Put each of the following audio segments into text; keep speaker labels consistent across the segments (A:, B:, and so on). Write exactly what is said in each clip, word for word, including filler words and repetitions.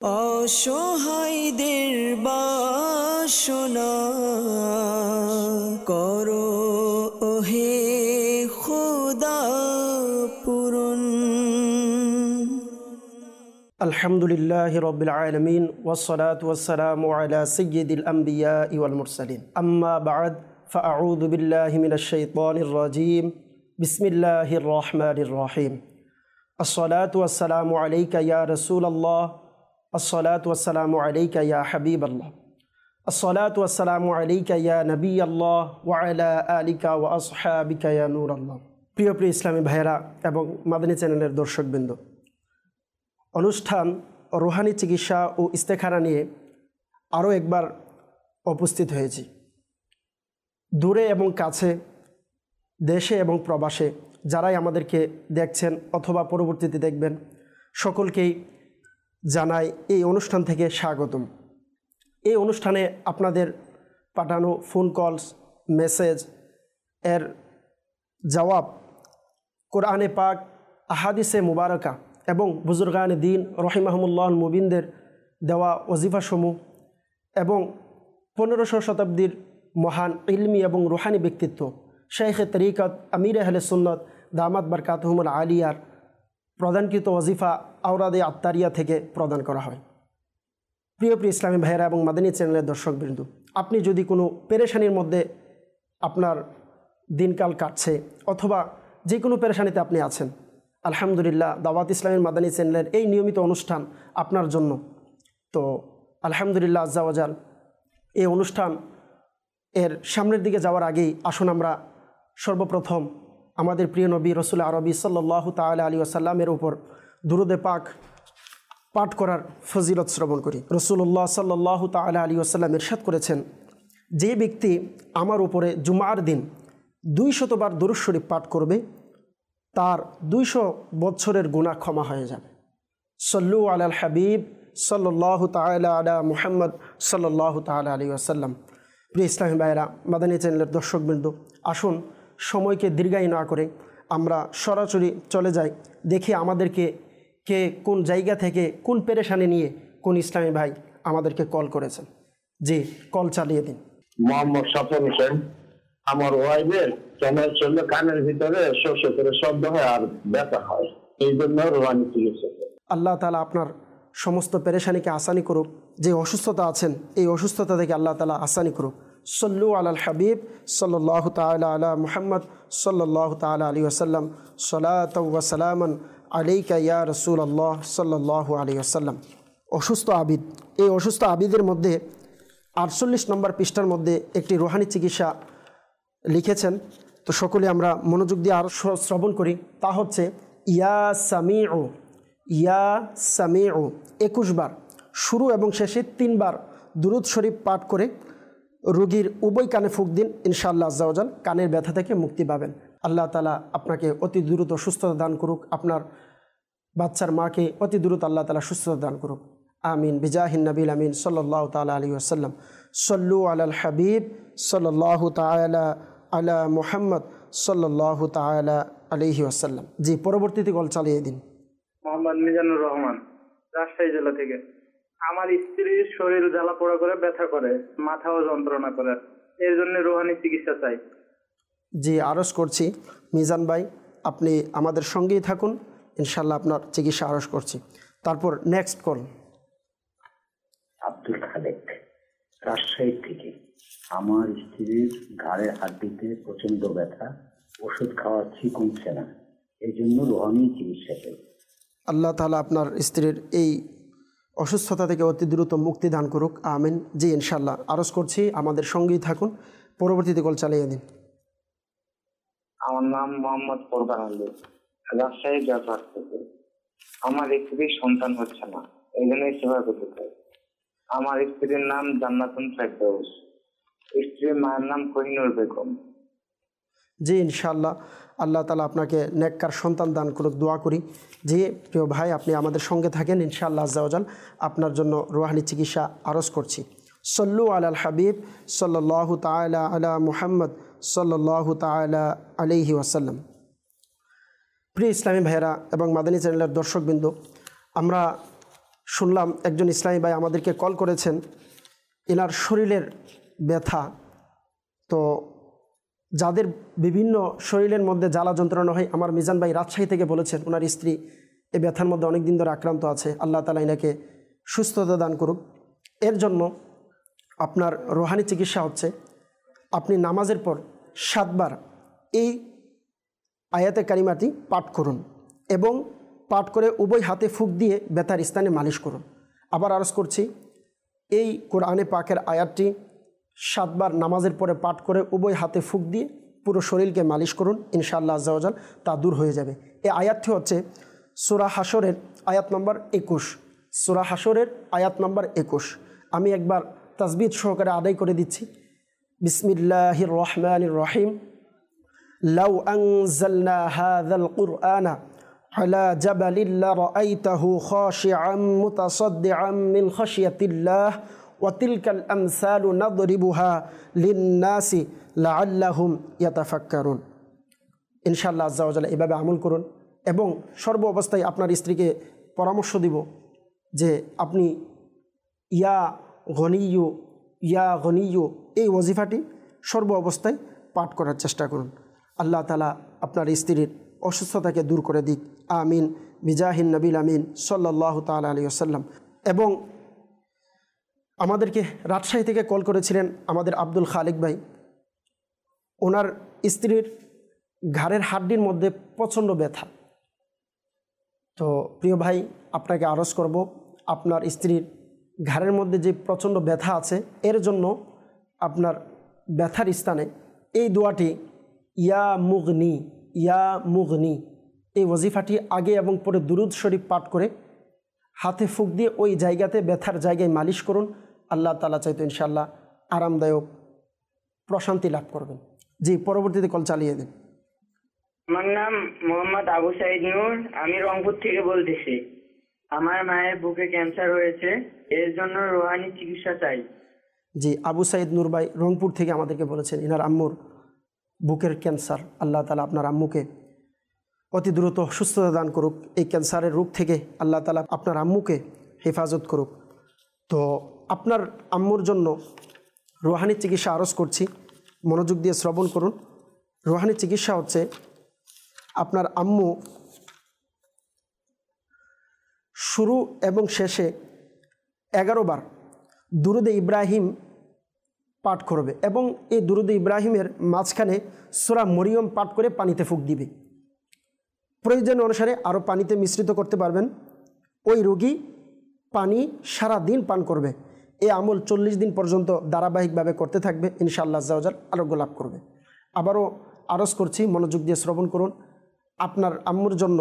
A: অসহায়দের বাসনা করো ওহে খোদা পূরণ।
B: আলহামদুলিল্লাহি রাব্বিল আলামিন ওয়াসসালাতু ওয়াসসালামু আলা সাইয়্যিদিল আমবিয়াই ওয়াল মুরসালিন, আম্মা বা'দ, ফাআউযু বিল্লাহি মিনাশ শাইতানির রাজীম। বিসমিল্লাহির রহমানির রহিম। আসসালাতু ওয়াসসালামু আলাইকা ইয়া রাসূলাল্লাহ, আসসালাতু ওয়াসসালামু আলাইকা ইয়া হাবিবাল্লাহ, আসসালাতু ওয়াসসালামু আলাইকা ইয়া নবিয়াল্লাহ ওয়া আলা আলিকা ওয়া আসহাবিকা ইয়া নূরাল্লাহ। প্রিয় প্রিয় ইসলামী ভাইয়েরা এবং মাদানী চ্যানেলের দর্শকবৃন্দ, অনুষ্ঠান রুহানি চিকিৎসা ও ইস্তেখারা নিয়ে আরও একবার উপস্থিত হয়েছি। দূরে এবং কাছে, দেশে এবং প্রবাসে যারাই আমাদেরকে দেখছেন অথবা পরবর্তীতে দেখবেন, সকলকেই জানাই এই অনুষ্ঠান থেকে স্বাগতম। এই অনুষ্ঠানে আপনাদের পাঠানো ফোন কলস, মেসেজ এর জবাব কোরআনে পাক, আহাদিসে মুবারকা এবং বুজুর্গানে দিন রহিমাহুমুল্লাহ মুবিনদের দেওয়া ওজিফাসমূহ এবং পনেরোশো শতাব্দীর মহান ইলমি এবং রুহানি ব্যক্তিত্ব শেখে তরিকত আমির আহলে সুন্নত দামাত বারকাতুহুমুল আলিয়ার প্রদানকৃত ওজিফা আওরাদে আত্তারিয়া থেকে প্রদান করা হয়। প্রিয় প্রিয় ইসলামী ভাইয়েরা এবং মাদানী চ্যানেলের দর্শকবৃন্দ, আপনি যদি কোনো পেরেশানির মধ্যে আপনার দিনকাল কাটছে অথবা যে কোনো পেরেশানিতে আপনি আছেন, আলহামদুলিল্লাহ দাওয়াত ইসলামের মাদানী চ্যানেলের এই নিয়মিত অনুষ্ঠান আপনার জন্য। তো আলহামদুলিল্লাহ আজ্জা ওয়াজাল, এই অনুষ্ঠান এর সামনের দিকে যাওয়ার আগেই আসুন আমরা সর্বপ্রথম আমাদের প্রিয় নবী রসুল আরবি সাল্লাল্লাহু তাআলা আলাইহি ওয়াসাল্লামের উপর দুরুদে পাক পাঠ করার ফজিলত শ্রবণ করি। রসুল্লাহ সাল্লাল্লাহু তাআলা আলাইহি ওয়াসাল্লাম ইরশাদ করেছেন, যে ব্যক্তি আমার উপরে জুমার দিন দুই শতবার দুরূদ শরীফ পাঠ করবে, তার দুইশো বছরের গুনাহ ক্ষমা হয়ে যাবে। সল্লু আলাল হাবিব সাল্লাল্লাহু তাআলা আলা মুহাম্মদ সাল্লাল্লাহু তাআলা আলাইহি ওয়াসাল্লাম। প্রিয় ইসলামী ভাইয়েরা, মাদানী চ্যানেলের দর্শকবৃন্দ, আসুন সময়কে দীর্ঘায়ী না করে আমরা সরাসরি চলে যাই, দেখি আমাদেরকে কে কোন জায়গা থেকে কোন পেরেশানি নিয়ে কোন ইসলামী ভাই আমাদেরকে কল করেছেন। জি, কল চালিয়ে দিন।
C: মোহাম্মদ সফর হোসেন। আমার ওয়াইফের কানের চললে কানের ভিতরে শস্য করে শব্দ হয় আর ব্যথা হয়, এই জন্য রুহানি চিকিৎসা।
B: আল্লাহ তাআলা আপনার সমস্ত পেরেশানিকে আসানি করুক। যে অসুস্থতা আছেন এই অসুস্থতা থেকে আল্লাহ তাআলা আসানি করুক। সল্লু আলাল হাবিব সাল্লাল্লাহু তাআলা আলা মুহাম্মদ সাল্লাল্লাহু তাআলা আলাইহি ওয়াসাল্লাম, সালাতাও ওয়া সালামান আলাইকা ইয়া রাসূলুল্লাহ সাল্লাল্লাহু আলাইহি ওয়াসাল্লাম। অসুস্থ আবিদ, এই অসুস্থ আবিদের মধ্যে আটচল্লিশ নম্বর পৃষ্ঠার মধ্যে একটি রুহানি চিকিৎসা লিখেছেন। তো সকলে আমরা মনোযোগ দিয়ে আরও শ্রবণ করি। তা হচ্ছে ইয়া সামিউ, ইয়া সামিউ একুশ বার, শুরু এবং শেষে তিনবার দুরূদ শরীফ পাঠ করে রোগীর উভয় কানে ফুঁক দিন। ইনশাআল্লাহ আজ্জা ওয়াজাল কানের ব্যথা থেকে মুক্তি পাবেন। আল্লাহ তাআলা আপনাকে অতি দ্রুত সুস্থতা দান করুক, আপনার বাচ্চার মাকে অতি দ্রুত আল্লাহ তাআলা সুস্থতা দান করুক। আমিন বিজাহিন নবীল আমিন সাল্লাল্লাহু তাআলা আলাইহি ওয়াসাল্লাম। সল্লু আলাল হাবিব সাল্লাল্লাহু তাআলা আলা মুহাম্মদ সাল্লাল্লাহু তাআলা আলাইহি ওয়াসাল্লাম। জি, পরবর্তীতে কল চালিয়ে দিন।
D: মোহাম্মদ মিজানুর রহমান, রাজশাহী জেলা থেকে। আমার স্ত্রীর শরীর জ্বালা পোড়া করে ব্যথা করে, মাথাও যন্ত্রণা করে, এর জন্য রুহানি চিকিৎসা চাই।
B: জি, আরজ করছি মিজান ভাই, আপনি আমাদের সঙ্গেই থাকুন, ইনশাআল্লাহ আপনার চিকিৎসা আরজ করছি। তারপর নেক্সট কল।
E: আব্দুল খালেক, রাজশাহী থেকে। আমার স্ত্রীর ঘাড়ের হাড্ডিতে প্রচন্ড ব্যথা, ওষুধ খাওয়াচ্ছি কমছে না, এই জন্য রুহানি চিকিৎসা চাই।
B: আল্লাহ তাআলা আপনার স্ত্রীর এই অসুস্থতা থেকে অতি দ্রুত মুক্তি দান করুক। আমিন। জি, ইনশাআল্লাহ আরজ করছি, আমাদের সঙ্গেই থাকুন, পরবর্তীতে কল চালিয়ে দিন।
D: আমার নাম মোহাম্মদ ফোরকান আলী, রাজশাহী জয়পুরহাট থেকে। আমার স্ত্রীর সন্তান হচ্ছে না, এই জন্য সেবা করতে চাই। আমার স্ত্রীর নাম জান্নাতুন ফেরদৌস, স্ত্রীর মায়ের নাম কোহিনুর বেগম।
B: জি, ইনশাআল্লাহ আল্লাহ তাআলা আপনাকে নেককার সন্তান দান করুক, দোয়া করি। জি প্রিয় ভাই, আপনি আমাদের সঙ্গে থাকেন, ইনশাআল্লাহ আজ্জা ওয়াজাল আপনার জন্য রুহানি চিকিৎসা আরজ করছি। সল্লু আলাল হাবিব সাল্লাল্লাহু তাআলা আলা মুহাম্মদ সাল্লাল্লাহু তাআলা আলাইহি ওয়াসাল্লাম। প্রিয় ইসলামী ভাইয়েরা এবং মাদানী চ্যানেলের দর্শকবৃন্দ, আমরা শুনলাম একজন ইসলামী ভাই আমাদেরকে কল করেছেন, এনার শরীরের ব্যথা। তো যাদের বিভিন্ন শরীরের মধ্যে জ্বালা যন্ত্রণা হয়, আমার মিজান ভাই রাজশাহী থেকে বলেছেন ওনার স্ত্রী এই ব্যথার মধ্যে অনেক দিন ধরে আক্রান্ত আছে, আল্লাহ তাআলা এনাকে সুস্থতা দান করুক। এর জন্য আপনার রোহানি চিকিৎসা হচ্ছে, আপনি নামাজের পর সাতবার এই আয়াতে কারিমাটি পাঠ করুন এবং পাঠ করে উভয় হাতে ফুঁক দিয়ে ব্যথার স্থানে মালিশ করুন। আবার আরজ করছি, এই কোরআনে পাকের আয়াতটি সাতবার নামাজের পরে পাঠ করে উভয় হাতে ফুঁক দিয়ে পুরো শরীরকে মালিশ করুন, ইনশাআল্লাহ আজ্জা ওয়া জাল তা দূর হয়ে যাবে। এই আয়াতটি হচ্ছে সূরা হাশরের আয়াত নম্বর একুশ, সূরা হাশরের আয়াত নম্বর একুশ। আমি একবার তাসবিহ সহকারে আদায় করে দিচ্ছি। বিসমিল্লাহির রহমানির রহিম। লাউ আনজালনা হাযাল কুরআনা আলা জাবালিন লারাআইতাহু খাশিআম মুতাসাদ্দিআম মিন খাশিয়াতিল্লাহ ওয়া তিলকাল আমসালু নাদরিবুহা লিন-নাসি লাআল্লাহুম ইয়াতাফাক্কারুন। ইনশাআল্লাহ আজ্জা ওয়া জাল এভাবে আমল করুন এবং সর্ব অবস্থায় আপনার স্ত্রীকে পরামর্শ দিব যে আপনি ইয়া গনিয়্যু ইয়া গনিয়্যু এই ওয়াজিফাটি সর্ব অবস্থায় পাঠ করার চেষ্টা করুন। আল্লাহ তাআলা আপনার স্ত্রীর অসুস্থতাকে দূর করে দিক, আমিন বিজাহিন নবিল আমিন সাল্লাল্লাহু তাআলা আলাইহি ওয়াসাল্লাম। এবং আমাদেরকে রাজশাহী থেকে কল করেছিলেন আমাদের আব্দুল খালিক ভাই, ওনার স্ত্রীর ঘাড়ের হাড্ডির মধ্যে প্রচণ্ড ব্যথা। তো প্রিয় ভাই, আপনাকে আরজ করব, আপনার স্ত্রীর ঘাড়ের মধ্যে যে প্রচণ্ড ব্যথা আছে এর জন্য আপনার ব্যথার স্থানে এই দোয়াটি ইয়া মুগনি ইয়া মুগনি এই ওয়াজিফাটি আগে এবং পরে দুরুদ শরীফ পাঠ করে হাতে ফুঁক দিয়ে ওই জায়গাতে ব্যথার জায়গায় মালিশ করুন। আল্লাহ তাআলা চাইতো ইনশাআল্লাহ আরামদায়ক প্রশান্তি লাভ করবেন। জি, পরবর্তীতে কল চালিয়ে দিন।
F: আমার নাম মোহাম্মদ আবু সাইদ নূর, আমি রংপুর থেকে বলতেছি। আমার মায়ের বুকে ক্যান্সার হয়েছে, এর জন্য রোহানি চিকিৎসা চাই।
B: জি, আবু সাইদ নূর ভাই রংপুর থেকে আমাদেরকে বলেছেন এনার আম্মুর বুকের ক্যান্সার। আল্লাহ তাআলা আপনার আম্মুকে অতি দ্রুত সুস্থতা দান করুক, এই ক্যান্সারের রোগ থেকে আল্লাহ তাআলা আপনার আম্মুকে হেফাজত করুক। তো আপনার আম্মুর জন্য রোহানি চিকিৎসা আরজ করছি, মনোযোগ দিয়ে শ্রবণ করুন। রোহানি চিকিৎসা হচ্ছে আপনার আম্মু শুরু এবং শেষে এগারো বার দুরুদে ইব্রাহিম পাঠ করবে এবং এই দুরুদে ইব্রাহিমের মাঝখানে সূরা মরিয়ম পাঠ করে পানিতে ফুঁক দিবে। প্রয়োজন অনুসারে আরও পানিতে মিশ্রিত করতে পারবেন। ওই রোগী পানি সারা দিন পান করবে। এই আমল চল্লিশ দিন পর্যন্ত ধারাবাহিকভাবে করতে থাকবে, ইনশাআল্লাহ আজ্জা ওয়া জাল আরোগ্য লাভ করবে। আবারও আরজ করছি, মনোযোগ দিয়ে শ্রবণ করুন। আপনার আম্মুর জন্য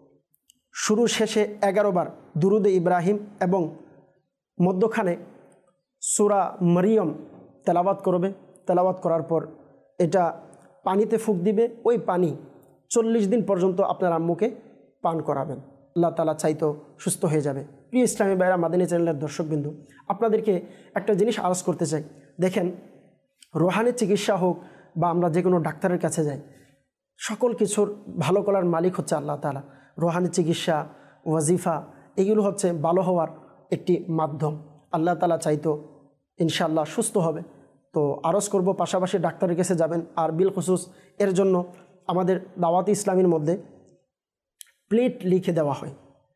B: শুরু শেষে এগারো বার দুরুদে ইব্রাহিম এবং মধ্যখানে সূরা মরিয়ম তেলাওয়াত করবে। তেলাওয়াত করার পর এটা পানিতে ফুঁক দিবে। ওই পানি চল্লিশ দিন পর্যন্ত আপনার আম্মুকে পান করাবেন। আল্লাহ তাআলা চাইতো সুস্থ হয়ে যাবে। প্রিয় ইসলামী ভাইরা, মাদানী চ্যানেলের দর্শকবিন্দু, আপনাদেরকে একটা জিনিস আরজ করতে চাই। দেখেন, রোহানি চিকিৎসা হোক বা আমরা যে কোনো ডাক্তারের কাছে যাই, সকল কিছুর ভালো করার মালিক হচ্ছে আল্লাহ তাআলা। রোহানি চিকিৎসা, ওয়াজিফা এগুলো হচ্ছে ভালো হওয়ার একটি মাধ্যম। আল্লাহ তাআলা চাইতো ইনশাআল্লাহ সুস্থ হবে। তো আরজ করব, পাশাপাশি ডাক্তারের কাছে যাবেন। আর বিল খুসুস এর জন্য আমাদের দাওয়াত ইসলামীর মধ্যে প্লেট লিখে দেওয়া হয়।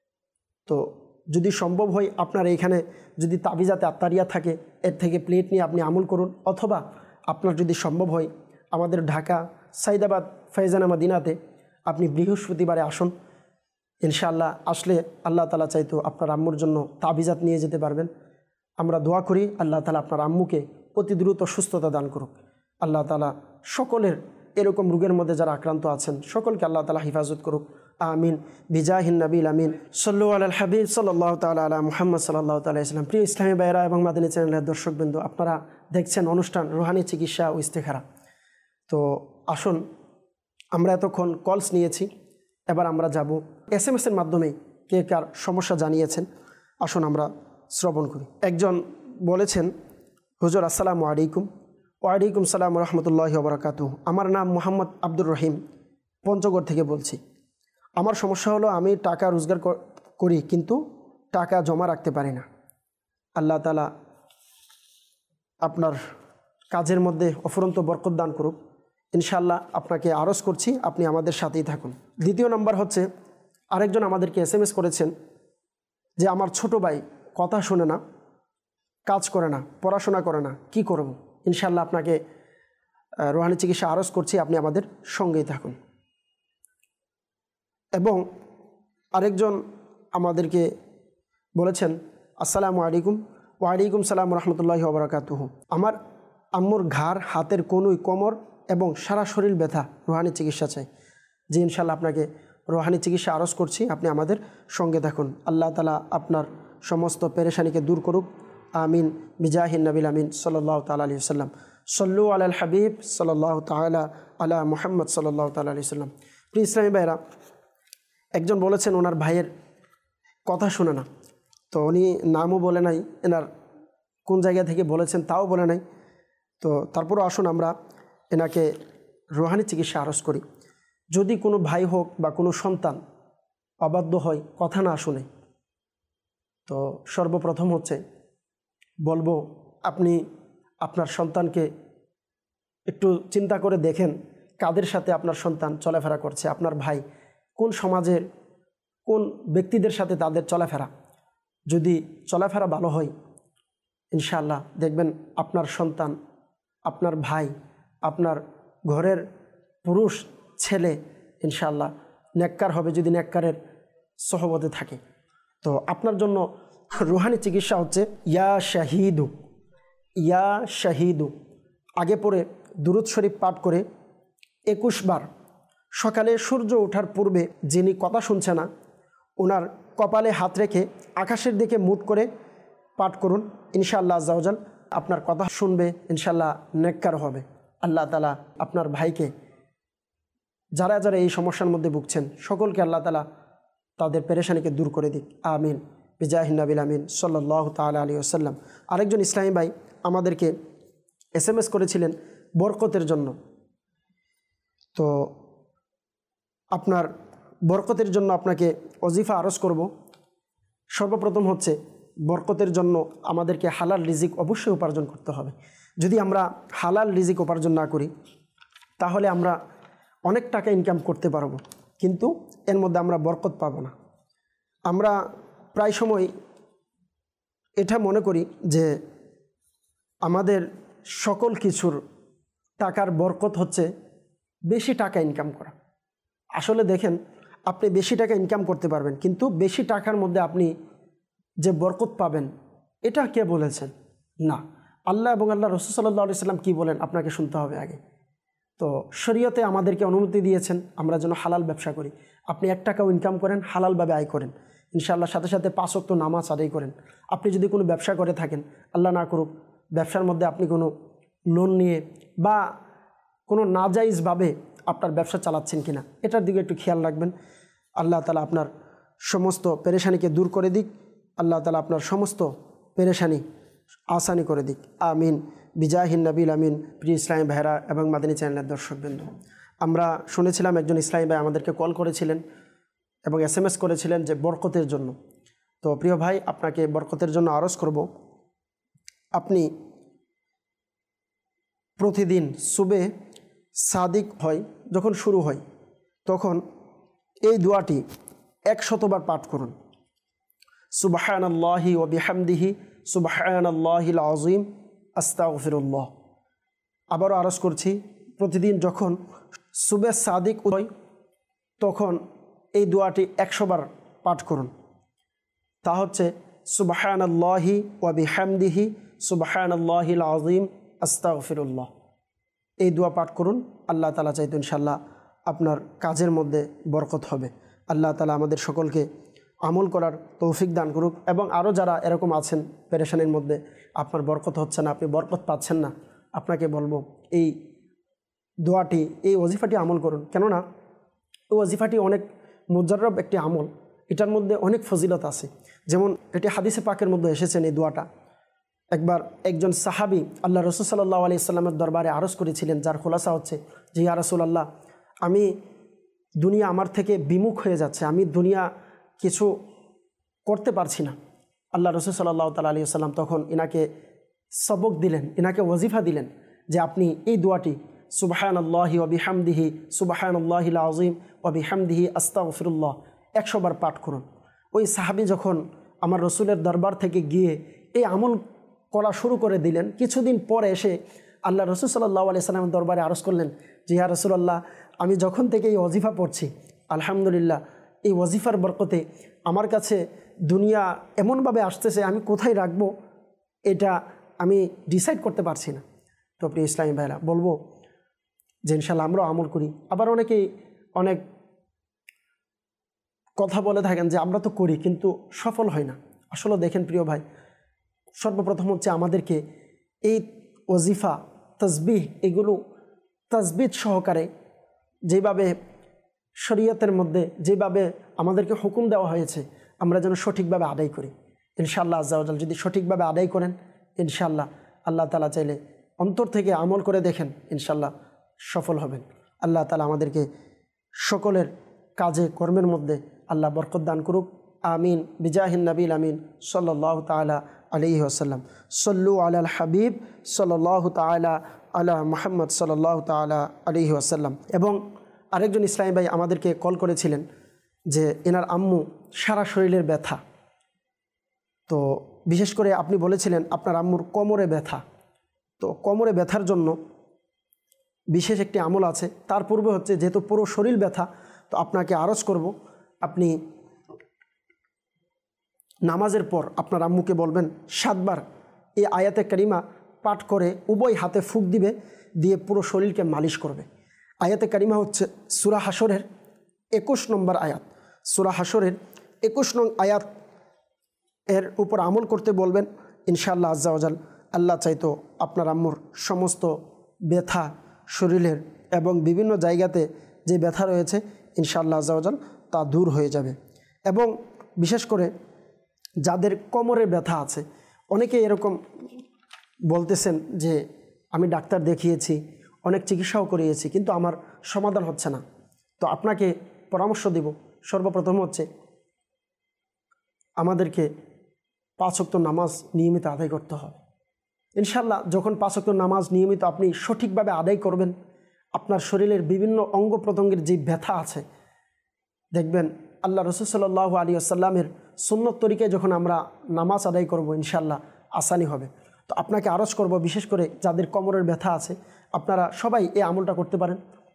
B: তো যদি সম্ভব হয় আপনার এইখানে যদি তাবিজাতে আত্তারিয়া থাকে, এর থেকে প্লেট নিয়ে আপনি আমল করুন। অথবা আপনার যদি সম্ভব হয় আমাদের ঢাকা সাইদাবাদ ফয়জানা মদিনাতে আপনি বৃহস্পতিবারে আসুন। ইনশাআল্লাহ আসলে আল্লাহ তাআলা চাইতো আপনার আম্মুর জন্য তাবিজাত নিয়ে যেতে পারবেন। আমরা দোয়া করি আল্লাহ তাআলা আপনার আম্মুকে অতি দ্রুত সুস্থতা দান করুক। আল্লাহ তাআলা সকলের এরকম রোগের মধ্যে যারা আক্রান্ত আছেন সকলকে আল্লাহ তাআলা হেফাজত করুক, আমিন বিজাহিন নবিল আমিন সাল্লু আলাল হাবিব সাল্লাল্লাহু তাআলা আলা মুহাম্মদ সাল্লাল্লাহু তাআলা আলাইহি ওয়াসাল্লাম। প্রিয় ইসলামী ভাইরা এবং মাদানী চ্যানেলের দর্শকবৃন্দ, আপনারা দেখছেন অনুষ্ঠান রুহানি চিকিৎসা ও ইস্তেখারা। তো আসুন, আমরা এতক্ষণ কলস নিয়েছি, এবার আমরা যাব এস এম এসের মাধ্যমে কে কার সমস্যা জানিয়েছেন। আসুন আমরা শ্রবণ করি। একজন বলেছেন, হুজুর আসসালামু আলাইকুম। ওয়ালাইকুম সালাম রহমতুল্লাহি ওয়া বারাকাতুহু। আমার নাম মোহাম্মদ আব্দুর রহিম, পঞ্চগড় থেকে বলছি। আমার সমস্যা হলো আমি টাকা রোজগার করি কিন্তু টাকা জমা রাখতে পারি না। আল্লাহ তাআলা আপনার কাজের মধ্যে অফুরন্ত বরকত দান করুক। ইনশাআল্লাহ আপনাকে আরজ করছি, আপনি আমাদের সাথেই থাকুন। দ্বিতীয় নাম্বার হচ্ছে, আরেকজন আমাদেরকে এস এম এস করেছেন যে আমার ছোট ভাই কথা শোনে না, কাজ করে না, পড়াশোনা করে না, কি করব? ইনশাআল্লাহ আপনাকে রুহানি চিকিৎসা আরজ করছি, আপনি আমাদের সঙ্গেই থাকুন। এবং আরেকজন আমাদেরকে বলেছেন, আসসালামু আলাইকুম। ওয়ালাইকুম সালাম রহমতুল্লাহি ওয়া বারাকাতুহু। আমার আম্মুর ঘাড়, হাতের কনুই, কোমর এবং সারা শরীর ব্যথা, রুহানি চিকিৎসা চাই। জি ইনশাআল্লাহ আপনাকে রুহানি চিকিৎসা আরজ করছি, আপনি আমাদের সঙ্গে থাকুন। আল্লাহ তাআলা আপনার সমস্ত পেরেশানিকে দূর করুক, আমিন বিজাহিন নবিল আমিন সাল্লাল্লাহু তাআলা আলাইহি ওয়াসাল্লাম। সল্লু আলাল হাবিব সাল্লাল্লাহু তাআলা আলা মুহাম্মদ সাল্লাল্লাহু তাআলা আলাইহি ওয়াসাল্লাম। প্রিয় ইসলামী ভাইরা, একজন বলেছেন ওনার ভাইয়ের কথা শুনে না, তো উনি নামও বলে নাই, এনার কোন জায়গা থেকে বলেছেন তাও বলে নাই। তো তারপরও আসুন আমরা এনাকে রুহানি চিকিৎসা আরজ করি। যদি কোনো ভাই হোক বা কোনো সন্তান অবাধ্য হয়, কথা না শুনে, তো সর্বপ্রথম হচ্ছে বলবো আপনি আপনার সন্তানকে একটু চিন্তা করে দেখেন কাদের সাথে আপনার সন্তান চলাফেরা করছে, আপনার ভাই কোন সমাজের কোন ব্যক্তিদের সাথে তাদের চলাফেরা। যদি চলাফেরা ভালো হয়, ইনশাআল্লাহ দেখবেন আপনার সন্তান, আপনার ভাই, আপনার ঘরের পুরুষ ছেলে ইনশাআল্লাহ নেককার হবে, যদি নেককারের সহবতে থাকে। তো আপনার জন্য রুহানি চিকিৎসা হচ্ছে ইয়া শাহিদু, ইয়া শাহিদু আগে পরে দুরূদ শরীফ পাঠ করে একুশ বার সকালে সূর্য ওঠার পূর্বে যিনি কথা শুনছে না, ওনার কপালে হাত রেখে আকাশের দিকে মুট করে পাঠ করুন। ইনশাআল্লাহ আজ্জা ওয়া জাল আপনার কথা শুনবে, ইনশাআল্লাহ নেককার হবে। আল্লাহ তাআলা আপনার ভাইকে, যারা যারা এই সমস্যার মধ্যে ভুগছেন, সকলকে আল্লাহ তাআলা তাদের পেরেশানিকে দূর করে দিক, আমিন বিজাহিন নবিল আমিন সাল্লাল্লাহু তাআলা আলাইহি ওয়াসাল্লাম। আরেকজন ইসলামী ভাই আমাদেরকে এস এম এস করেছিলেন বরকতের জন্য। তো আপনার বরকতের জন্য আপনাকে ওজিফা আরজ করব। সর্বপ্রথম হচ্ছে বরকতের জন্য আমাদেরকে হালাল রিজিক অবশ্যই উপার্জন করতে হবে। যদি আমরা হালাল রিজিক উপার্জন না করি, তাহলে আমরা অনেক টাকা ইনকাম করতে পারবো, কিন্তু এর মধ্যে আমরা বরকত পাবো না। আমরা প্রায় সময় এটা মনে করি যে আমাদের সকল কিছুর টাকার বরকত হচ্ছে বেশি টাকা ইনকাম করা। আসলে দেখেন, আপনি বেশি টাকা ইনকাম করতে পারবেন, কিন্তু বেশি টাকার মধ্যে আপনি যে বরকত পাবেন, এটা কে বলেছেন? না, আল্লাহ এবং আল্লাহ রাসূল সাল্লাল্লাহু আলাইহি ওয়াসাল্লাম কী বলেন আপনাকে শুনতে হবে আগে। তো শরীয়তে আমাদেরকে অনুমতি দিয়েছেন আমরা যেন হালাল ব্যবসা করি। আপনি এক টাকাও ইনকাম করেন, হালালভাবে আয় করেন, ইনশাআল্লাহ সাথে সাথে পাঁচ ওয়াক্ত নামাজ আদায় করেন। আপনি যদি কোনো ব্যবসা করে থাকেন, আল্লাহ না করুক ব্যবসার মধ্যে আপনি কোনো লোন নিয়ে বা কোনো নাজাইজভাবে আপনার ব্যবসা চালাচ্ছেন কিনা, এটার দিকে একটু খেয়াল রাখবেন। আল্লাহ তাআলা আপনার সমস্ত পেরেশানিকে দূর করে দিক, আল্লাহ তাআলা আপনার সমস্ত পেরেশানি আসানি করে দিক, আমিন বিজাহিন নবিল আমিন। প্রিয় ইসলামী ভাইরা এবং মাদানী চ্যানেলের দর্শকবৃন্দ, আমরা শুনেছিলাম একজন ইসলামী ভাই আমাদেরকে কল করেছিলেন এবং এস এম এস করেছিলেন যে বরকতের জন্য। তো প্রিয় ভাই, আপনাকে বরকতের জন্য আরজ করব, আপনি প্রতিদিন সুবে সাদিক হয় যখন শুরু হয়, তখন এই দোয়াটি একশতবার পাঠ করুন। সুবহানাল্লাহি ওয়া বিহামদিহি সুবহানাল্লাহিল আযীম আস্তাগফিরুল্লাহ। আবারও আরজ করছি, প্রতিদিন যখন সুবে সাদিক হয় তখন এই দোয়াটি একশোবার পাঠ করুন। তা হচ্ছে সুবহানাল্লাহি ওয়া বিহামদিহি সুবহানাল্লাহিল আযীম আস্তাগফিরুল্লাহ। এই দোয়া পাঠ করুন। আল্লাহ তাআলা চাইতো ইনশাআল্লাহ আপনার কাজের মধ্যে বরকত হবে। আল্লাহ তাআলা আমাদের সকলকে আমল করার তৌফিক দান করুক। এবং আরও যারা এরকম আছেন পেরেশানির মধ্যে, আপনার বরকত হচ্ছে না, আপনি বরকত পাচ্ছেন না, আপনাকে বলবো এই দোয়াটি, এই ওজিফাটি আমল করুন। কেননা এই ওজিফাটি অনেক মুজাররব একটি আমল, এটার মধ্যে অনেক ফজিলত আছে। যেমন এটি হাদিসে পাকের মধ্যে এসেছেন এই দোয়াটা। একবার একজন সাহাবী আল্লাহ রাসূল সাল্লাল্লাহু আলাইহি সাল্লামের দরবারে আরজ করেছিলেন, যার খোলাসা হচ্ছে যে ইয়া রাসূলুল্লাহ, আমি দুনিয়া আমার থেকে বিমুখ হয়ে যাচ্ছে, আমি দুনিয়া কিছু করতে পারছি না। আল্লাহ রসুল সাল্লাল্লাহু তাআলা আলাইহি ওয়াসাল্লাম তখন ইনাকে সবক দিলেন, ইনাকে ওয়াজিফা দিলেন যে আপনি এই দোয়াটি সুবহানাল্লাহি ওয়া বিহামদিহি সুবহানাল্লাহিল আযীম ওয়া বিহামদিহি আস্তাগফিরুল্লাহ একশো বার পাঠ করুন। ওই সাহাবী যখন আমার রসুলের দরবার থেকে গিয়ে এই আমল করা শুরু করে দিলেন, কিছুদিন পরে এসে আল্লাহ রসুল সাল্লাল্লাহু আলাইহি সাল্লামের দরবারে আরজ করলেন যে ইয়া রাসূলুল্লাহ, আমি যখন থেকে এই ওয়াজিফা পড়ছি আলহামদুলিল্লাহ এই ওয়াজিফার বরকতে আমার কাছে দুনিয়া এমনভাবে আসতেছে আমি কোথায় রাখবো এটা আমি ডিসাইড করতে পারছি না। তো প্রিয় ইসলামী ভাইরা বলবো যে ইনশাল্লাহ আমরাও আমল করি। আবার অনেকেই অনেক কথা বলে থাকেন যে আমরা তো করি কিন্তু সফল হয় না। আসলে দেখেন প্রিয় ভাই, সর্বপ্রথম হচ্ছে আমাদেরকে এই ওয়াজিফা তাসবিহ এগুলো তাসবিহ সহকারে যেভাবে শরীয়তের মধ্যে যেভাবে আমাদেরকে হুকুম দেওয়া হয়েছে আমরা যেন সঠিকভাবে আদায় করি। ইনশাআল্লাহ আজ্জা ওয়া জাল যদি সঠিকভাবে আদায় করেন ইনশাআল্লাহ আল্লাহ তাআলা চাইলে অন্তর থেকে আমল করে দেখেন ইনশাআল্লাহ সফল হবেন। আল্লাহ তাআলা আমাদেরকে সকলের কাজে কর্মের মধ্যে আল্লাহ বরকত দান করুক। আমিন বিজাহিন নবীল আমিন সাল্লাল্লাহু তাআলা আলাইহি ওয়াসাল্লাম। সল্লু আলাল হাবিব সাল্লাল্লাহু তাআলা আলা মুহাম্মদ সাল্লাল্লাহু তাআলা আলাইহি ওয়াসাল্লাম। এবং আরেকজন ইসলামী ভাই আমাদেরকে কল করেছিলেন যে এনার আম্মু সারা শরীরের ব্যথা, তো বিশেষ করে আপনি বলেছিলেন আপনার আম্মুর কোমরে ব্যথা। তো কোমরে ব্যথার জন্য বিশেষ একটি আমল আছে। তার পূর্বে হচ্ছে যেহেতু পুরো শরীর ব্যথা, তো আপনাকে আরজ করব আপনি নামাজের পর আপনার আম্মুকে বলবেন সাতবার এই আয়াতে কারিমা পাঠ করে উভয় হাতে ফুঁক দিবে, দিয়ে পুরো শরীরকে মালিশ করবে। আয়াতে কারিমা হচ্ছে সূরা হাশরের একুশ নম্বর আয়াত। সূরা হাশরের একুশ নং আয়াত এর উপর আমল করতে বলবেন ইনশাআল্লাহ আজ্জা ওয়া জাল। আল্লাহ চাইতো আপনার আম্মুর সমস্ত ব্যথা শরীরের এবং বিভিন্ন জায়গাতে যে ব্যথা রয়েছে ইনশাআল্লাহ আজ্জা ওয়া জাল তা দূর হয়ে যাবে। এবং বিশেষ করে যাদের কোমরের ব্যথা আছে, অনেকে এরকম বলতেছেন যে আমি ডাক্তার দেখিয়েছি, অনেক চিকিৎসাও করিয়েছি কিন্তু আমার সমাধান হচ্ছে না। তো আপনাকে পরামর্শ দেব, সর্বপ্রথম হচ্ছে আমাদেরকে পাঁচ ওয়াক্ত নামাজ নিয়মিত আদায় করতে হবে। ইনশাআল্লাহ যখন পাঁচ ওয়াক্ত নামাজ নিয়মিত আপনি সঠিকভাবে আদায় করবেন, আপনার শরীরের বিভিন্ন অঙ্গ প্রত্যঙ্গের যে ব্যথা আছে দেখবেন আল্লাহ রসুল সাল্লাল্লাহু আলাইহি ওয়াসাল্লামের সুন্নত তরিকায় যখন আমরা নামাজ আদায় করব ইনশাআল্লাহ আসানি হবে। তো আপনাকে আরজ করব বিশেষ করে যাদের কোমরের ব্যথা আছে আপনারা সবাই এই আমলটা করতে পারেন।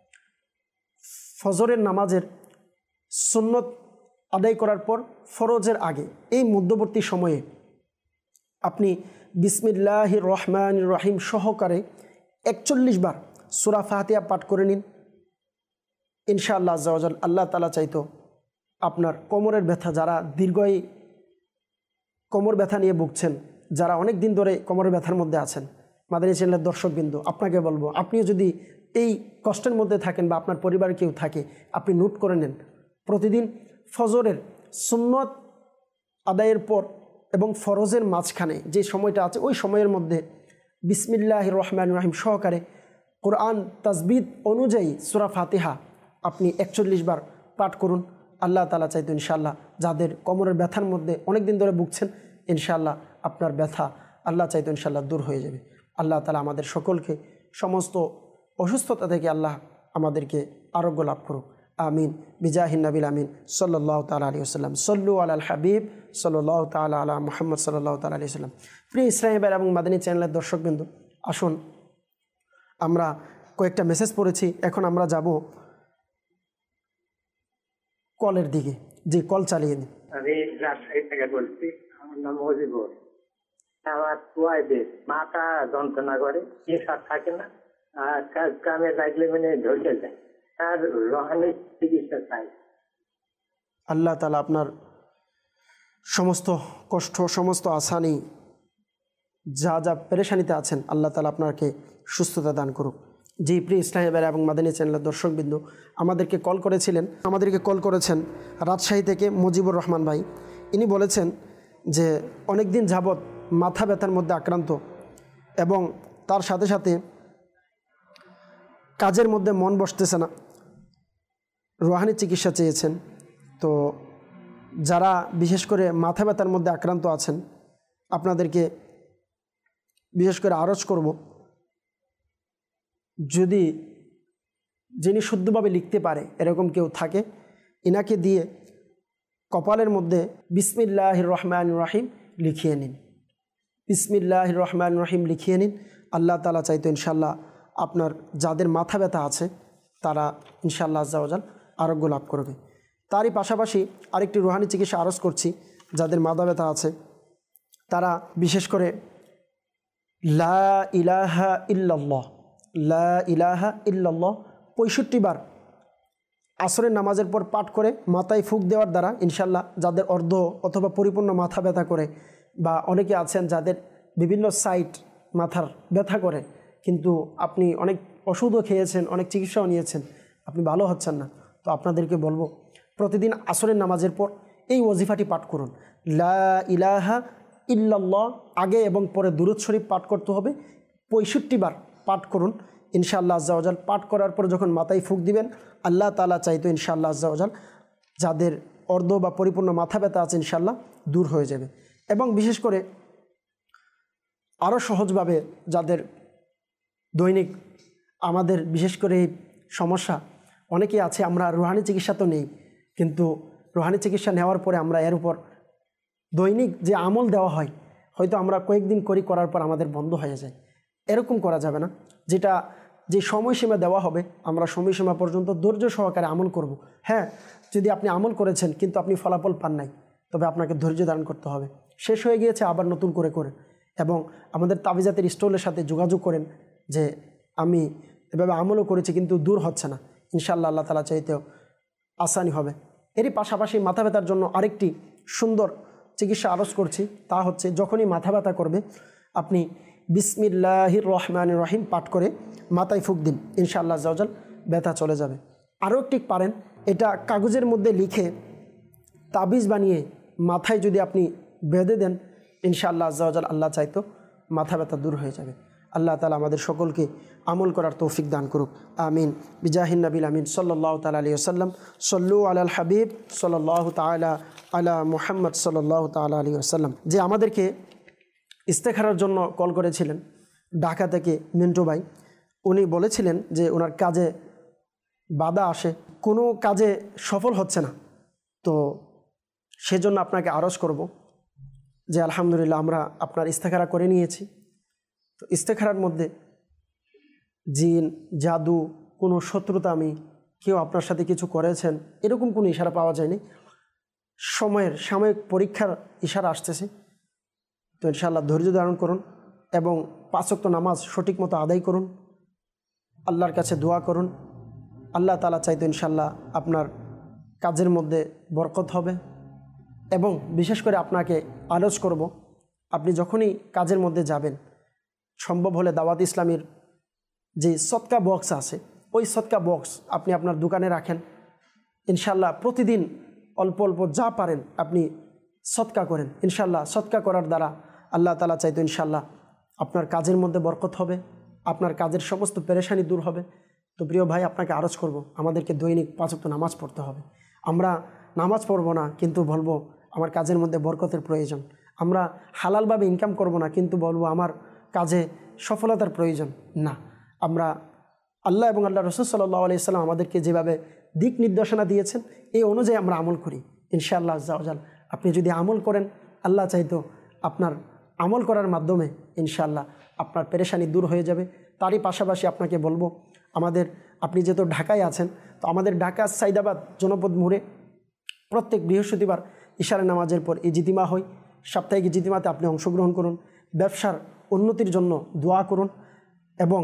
B: ফজরের নামাজের সুন্নত আদায় করার পর ফরজের আগে এই মধ্যবর্তী সময়ে আপনি বিসমিল্লাহির রহমানির রহিম সহকারে একচল্লিশ বার সূরা ফাতিহা পাঠ করে নিন। ইনশাআল্লাহ আজ্জা ওয়া জাল আল্লাহ তাআলা চাইতো আপনার কোমরের ব্যথা, যারা দীর্ঘই কোমর ব্যথা নিয়ে ভুগছেন, যারা অনেক দিন ধরে কোমরের ব্যথার মধ্যে আছেন, মাদানী চ্যানেলের দর্শকবৃন্দ আপনাকে বলবো আপনিও যদি এই কষ্টের মধ্যে থাকেন বা আপনার পরিবারে কেউ থাকে আপনি নোট করে নেন। প্রতিদিন ফজরের সুন্নত আদায়ের পর এবং ফরজের মাঝখানে যে সময়টা আছে ওই সময়ের মধ্যে বিসমিল্লাহির রহমানির রহিম সহকারে কোরআন তাসবিহ অনুযায়ী সূরা ফাতিহা আপনি একচল্লিশ বার পাঠ করুন। আল্লাহ তাআলা চাইতো ইনশাআল্লাহ যাদের কোমরের ব্যথার মধ্যে অনেক দিন ধরে ভুগছেন ইনশাআল্লাহ আপনার ব্যথা আল্লাহ চাইতো ইনশাআল্লাহ দূর হয়ে যাবে। আল্লাহ তাআলা আমাদের সকলকে সমস্ত অসুস্থতা থেকে আল্লাহ আমাদেরকে আরোগ্য লাভ করুক। আমিন বিজাহিন নবীল আমিন সাল্লাল্লাহু তাআলা আলাইহি ওয়াসাল্লাম। সল্লু আলাল হাবিব সাল্লাল্লাহু তাআলা আলা মুহাম্মদ সাল্লাল্লাহু তাআলা আলাইহি ওয়াসাল্লাম। প্রিয় ইসলামী ভাই এবং মাদানী চ্যানেলের দর্শকবৃন্দ, আসুন আমরা কয়েকটা মেসেজ পড়েছি, এখন আমরা যাব কলের দিকে। যে কল চালিয়ে দিন।
G: আমি রাজশাহী থেকে বলছি, আমার নাম মজিবুর। আমার ওয়াইফের মাথা যন্ত্রণা করে, প্রেশার থাকে না, আর কামে লাগলে মানে ধরে যায়, আর রোহানি চিকিৎসা চাই।
B: আল্লাহ তাআলা আপনার সমস্ত কষ্ট সমস্ত আসানি যা যা পেরেশানিতে আছেন আল্লাহ তাআলা আপনাকে সুস্থতা দান করুক। জি প্রিয় ইসলামী ভাই এবং মাদানী চ্যানেলের দর্শকবৃন্দ আমাদেরকে কল করেছিলেন আমাদেরকে কল করেছেন রাজশাহী থেকে মুজিবুর রহমান ভাই। ইনি বলেছেন যে অনেক দিন যাবৎ মাথা ব্যথার মধ্যে আক্রান্ত এবং তার সাথে সাথে কাজের মধ্যে মন বসতেছে না, রোহানি চিকিৎসা চেয়েছেন। তো যারা বিশেষ করে মাথা ব্যথার মধ্যে আক্রান্ত আছেন আপনাদেরকে বিশেষ করে আরজ করব, যদি যিনি শুদ্ধভাবে লিখতে পারে এরকম কেউ থাকে, ইনাকে দিয়ে কপালের মধ্যে বিসমিল্লাহির রহমানির রহিম লিখিয়ে নিন। বিসমিল্লাহির রহমানির রহিম লিখিয়ে নিন। আল্লাহ তাআলা চাইতো ইনশাল্লাহ আপনার যাদের মাথা ব্যথা আছে তারা ইনশাআল্লাহ আজ্জা ওয়াজাল আরোগ্য লাভ করবে। তারই পাশাপাশি আরেকটি রুহানি চিকিৎসা আরজ করছি, যাদের মাথা ব্যথা আছে তারা বিশেষ করে লা ইলাহা ইল্লাল্লাহ লা ইলাহা ইল্লাল্লাহ পঁয়ষট্টি বার আসরের নামাজের পর পাঠ করে মাথায় ফুঁক দেওয়ার দ্বারা ইনশাল্লাহ যাদের অর্ধ অথবা পরিপূর্ণ মাথা ব্যথা করে, বা অনেকে আছেন যাদের বিভিন্ন সাইট মাথার ব্যথা করে, কিন্তু আপনি অনেক ওষুধও খেয়েছেন, অনেক চিকিৎসাও নিয়েছেন, আপনি ভালো হচ্ছেন না, তো আপনাদেরকে বলবো প্রতিদিন আসরের নামাজের পর এই ওয়াজিফাটি পাঠ করুন। লা ইলাহা ইল্লাল্লাহ আগে এবং পরে দুরূদ শরীফ পাঠ করতে হবে, পঁয়ষট্টি বার পাঠ করুন ইনশাআল্লাহ আজ্জা ওয়াজাল। পাঠ করার পর যখন মাথায় ফুঁক দিবেন আল্লাহ তাআলা চাইতো ইনশাআল্লাহ আজ্জা ওয়াজাল যাদের অর্ধ বা পরিপূর্ণ মাথা ব্যথা আছে ইনশাআল্লাহ দূর হয়ে যাবে। এবং বিশেষ করে আরও সহজভাবে যাদের দৈনিক আমাদের বিশেষ করে এই সমস্যা অনেকেই আছে, আমরা রুহানি চিকিৎসা তো নেই, কিন্তু রুহানি চিকিৎসা নেওয়ার পরে আমরা এর উপর দৈনিক যে আমল দেওয়া হয় হয়তো আমরা কয়েকদিন করি, করার পর আমাদের বন্ধ হয়ে যায়। এরকম করা যাবে না। যেটা যে সময়সীমা দেওয়া হবে আমরা সময়সীমা পর্যন্ত ধৈর্য সহকারে আমল করব। হ্যাঁ, যদি আপনি আমল করেছেন কিন্তু আপনি ফলাফল পান নাই, তবে আপনাকে ধৈর্য ধারণ করতে হবে। শেষ হয়ে গিয়েছে আবার নতুন করে করে, এবং আমাদের তাবিজাতের স্টলের সাথে যোগাযোগ করেন যে আমি এভাবে আমলও করেছি কিন্তু দূর হচ্ছে না, ইনশাআল্লাহ আল্লাহ তাআলা চাইতেও আসানি হবে। এরই পাশাপাশি মাথা ব্যথার জন্য আরেকটি সুন্দর চিকিৎসা আরজ করছি, তা হচ্ছে যখনই মাথা ব্যথা করবে আপনি বিসমিল্লাহির রহমানির রহিম পাঠ করে মাথায় ফুঁক দিন, ইনশাআল্লাহ আজ্জা ওয়াজাল ব্যথা চলে যাবে। আরও একটি পারেন, এটা কাগজের মধ্যে লিখে তাবিজ বানিয়ে মাথায় যদি আপনি বেঁধে দেন ইনশাআল্লাহ আজ্জা ওয়াজাল আল্লাহ চাইতো মাথা ব্যথা দূর হয়ে যাবে। আল্লাহ তাআলা আমাদের সকলকে আমল করার তৌফিক দান করুক, আমিন। বিজাহিন নবিল আমিন সাল্লাল্লাহু তাআলা আলাইহি ওয়াসাল্লাম। সল্লু আলাল হাবিব সাল্লাল্লাহু তাআলা আলা মুহাম্মদ সাল্লাল্লাহু তাআলা আলাইহি ওয়াসাল্লাম। যে আমাদেরকে ইস্তেখারার জন্য কল করেছিলেন ঢাকা থেকে মিন্টু ভাই, উনি বলেছিলেন যে ওনার কাজে বাধা আসে, কোনো কাজে সফল হচ্ছে না, তো সেজন্য আপনাকে আরজ করব যে আলহামদুলিল্লাহ আমরা আপনার ইস্তেখারা করে নিয়েছি। তো ইস্তেখারার মধ্যে জিন, জাদু, কোনো শত্রুতামি, কেউ আপনার সাথে কিছু করেছেন এরকম কোনো ইশারা পাওয়া যায়নি। সময়ের সাময়িক পরীক্ষার ইশারা আসতেছে, তো ইনশাআল্লাহ ধৈর্য ধারণ করুন এবং পাঁচ ওয়াক্ত নামাজ সঠিক মতো আদায় করুন, আল্লাহর কাছে দোয়া করুন। আল্লাহ তাআলা চাইতো ইনশাআল্লাহ আপনার কাজের মধ্যে বরকত হবে। এবং বিশেষ করে আপনাকে আলোচ করব, আপনি যখনই কাজের মধ্যে যাবেন সম্ভব হলে দাওয়াত ইসলামীর যে সদকা বক্স আছে ওই সদকা বক্স আপনি আপনার দোকানে রাখেন, ইনশাআল্লাহ প্রতিদিন অল্প অল্প যা পারেন আপনি সদকা করেন। ইনশাআল্লাহ সদকা করার দ্বারা আল্লাহ তাআলা চাইতো ইনশাআল্লাহ আপনার কাজের মধ্যে বরকত হবে, আপনার কাজের সমস্ত পেরেশানি দূর হবে। তো প্রিয় ভাই, আপনাকে আরজ করব আমাদেরকে দৈনিক পাঁচ ওয়াক্ত নামাজ পড়তে হবে। আমরা নামাজ পড়ব না কিন্তু বলবো আমার কাজের মধ্যে বরকতের প্রয়োজন। আমরা হালালভাবে ইনকাম করব না কিন্তু বলবো আমার কাজে সফলতার প্রয়োজন। না, আমরা আল্লাহ এবং আল্লাহ রাসূল সাল্লাল্লাহু আলাইহি ওয়াসাল্লাম আমাদেরকে যেভাবে দিক নির্দেশনা দিয়েছেন এই অনুযায়ী আমরা আমল করি। ইনশাআল্লাহ আজ্জা ওয়াজাল আপনি যদি আমল করেন আল্লাহ চাইতো আপনার আমল করার মাধ্যমে ইনশাআল্লাহ আপনার পেরেশানি দূর হয়ে যাবে। তারই পাশাপাশি আপনাকে বলবো আমাদের, আপনি যেহেতু ঢাকায় আছেন, তো আমাদের ঢাকা সাইদাবাদ জনপদ মোড়ে প্রত্যেক বৃহস্পতিবার ইশারা নামাজের পর ইজতিমা হয়। সাপ্তাহিক ইজতিমাতে আপনি অংশগ্রহণ করুন, ব্যবসার উন্নতির জন্য দোয়া করুন, এবং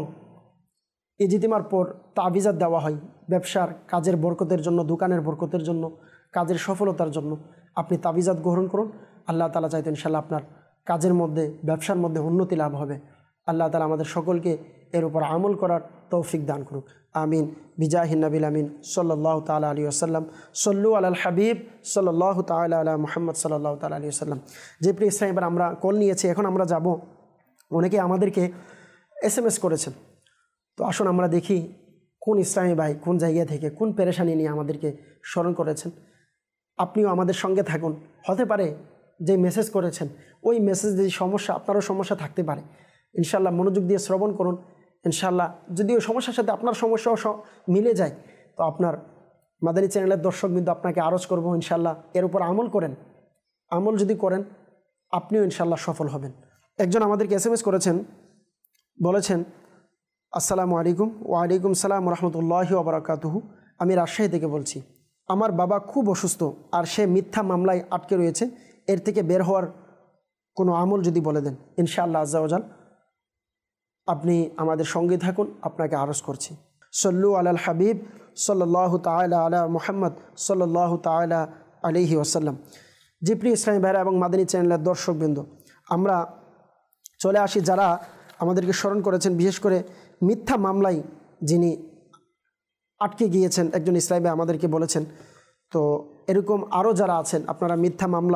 B: ইজতিমার পর তাবিজাত দেওয়া হয় ব্যবসার কাজের বরকতের জন্য, দোকানের বরকতের জন্য, কাজের সফলতার জন্য আপনি তাবিজাত গ্রহণ করুন। আল্লাহ তাআলা চাইতো ইনশাআল্লাহ আপনার কাজের মধ্যে, ব্যবসার মধ্যে উন্নতি লাভ হবে। আল্লাহ তাআলা আমাদের সকলকে এর উপর আমল করার তৌফিক দান করুক, আমিন। বিজাহিন নবিল আমিন সাল্লাল্লাহু তাআলা আলাইহি ওয়াসাল্লাম। সল্লু আলাল হাবিব সাল্লাল্লাহু তাআলা আলা মুহাম্মদ সাল্লাল্লাহু তাআলা আলাইহি ওয়াসাল্লাম। যে প্রিয় ইসলাম, এবার আমরা কল নিয়েছি, এখন আমরা যাব। অনেকে আমাদেরকে এস এম এস করেছেন, তো আসুন আমরা দেখি কোন ইসলামী ভাই কোন জায়গা থেকে কোন পেরেশানি নিয়ে আমাদেরকে স্মরণ করেছেন। আপনিও আমাদের সঙ্গে থাকুন। হতে পারে যে মেসেজ করেছেন ওই মেসেজ যে সমস্যা, আপনারও সমস্যা থাকতে পারে। ইনশাআল্লাহ মনোযোগ দিয়ে শ্রবণ করুন। ইনশাআল্লাহ যদি ওই সমস্যার সাথে আপনার সমস্যাও মিলে যায় তো আপনার মাদানী চ্যানেলের দর্শক কিন্তু আপনাকে আরজ করবো ইনশাআল্লাহ এর উপর আমল করেন। আমল যদি করেন আপনিও ইনশাআল্লাহ সফল হবেন। একজন আমাদেরকে এস এম এস করেছেন, বলেছেন আসসালামু আলাইকুম। ওয়ালাইকুম সালাম রহমতুল্লাহি ওয়া বারাকাতুহু। আমি রাজশাহী থেকে বলছি। আমার বাবা খুব অসুস্থ আর সে মিথ্যা মামলায় আটকে রয়েছে। এর থেকে বের হওয়ার কোনো আমল যদি বলে দেন ইনশাআল্লাহ আজ্জা ওয়াজাল আপনি আমাদের সঙ্গে থাকুন, আপনাকে আরজ করছি। সল্লু আলাল হাবিব সাল্লাল্লাহু তাআলা আলা মুহাম্মদ সাল্লাল্লাহু তাআলা আলাইহি ওয়াসাল্লাম। জি প্রিয় ইসলামী ভাইরা এবং মাদানী চ্যানেলের দর্শকবৃন্দ, আমরা চলে আসি যারা আমাদেরকে স্মরণ করেছেন, বিশেষ করে মিথ্যা মামলায় যিনি আটকে গিয়েছেন একজন ইসলামী ভাই আমাদেরকে বলেছেন। তো এরকম আরও যারা আছেন আপনারা মিথ্যা মামলা,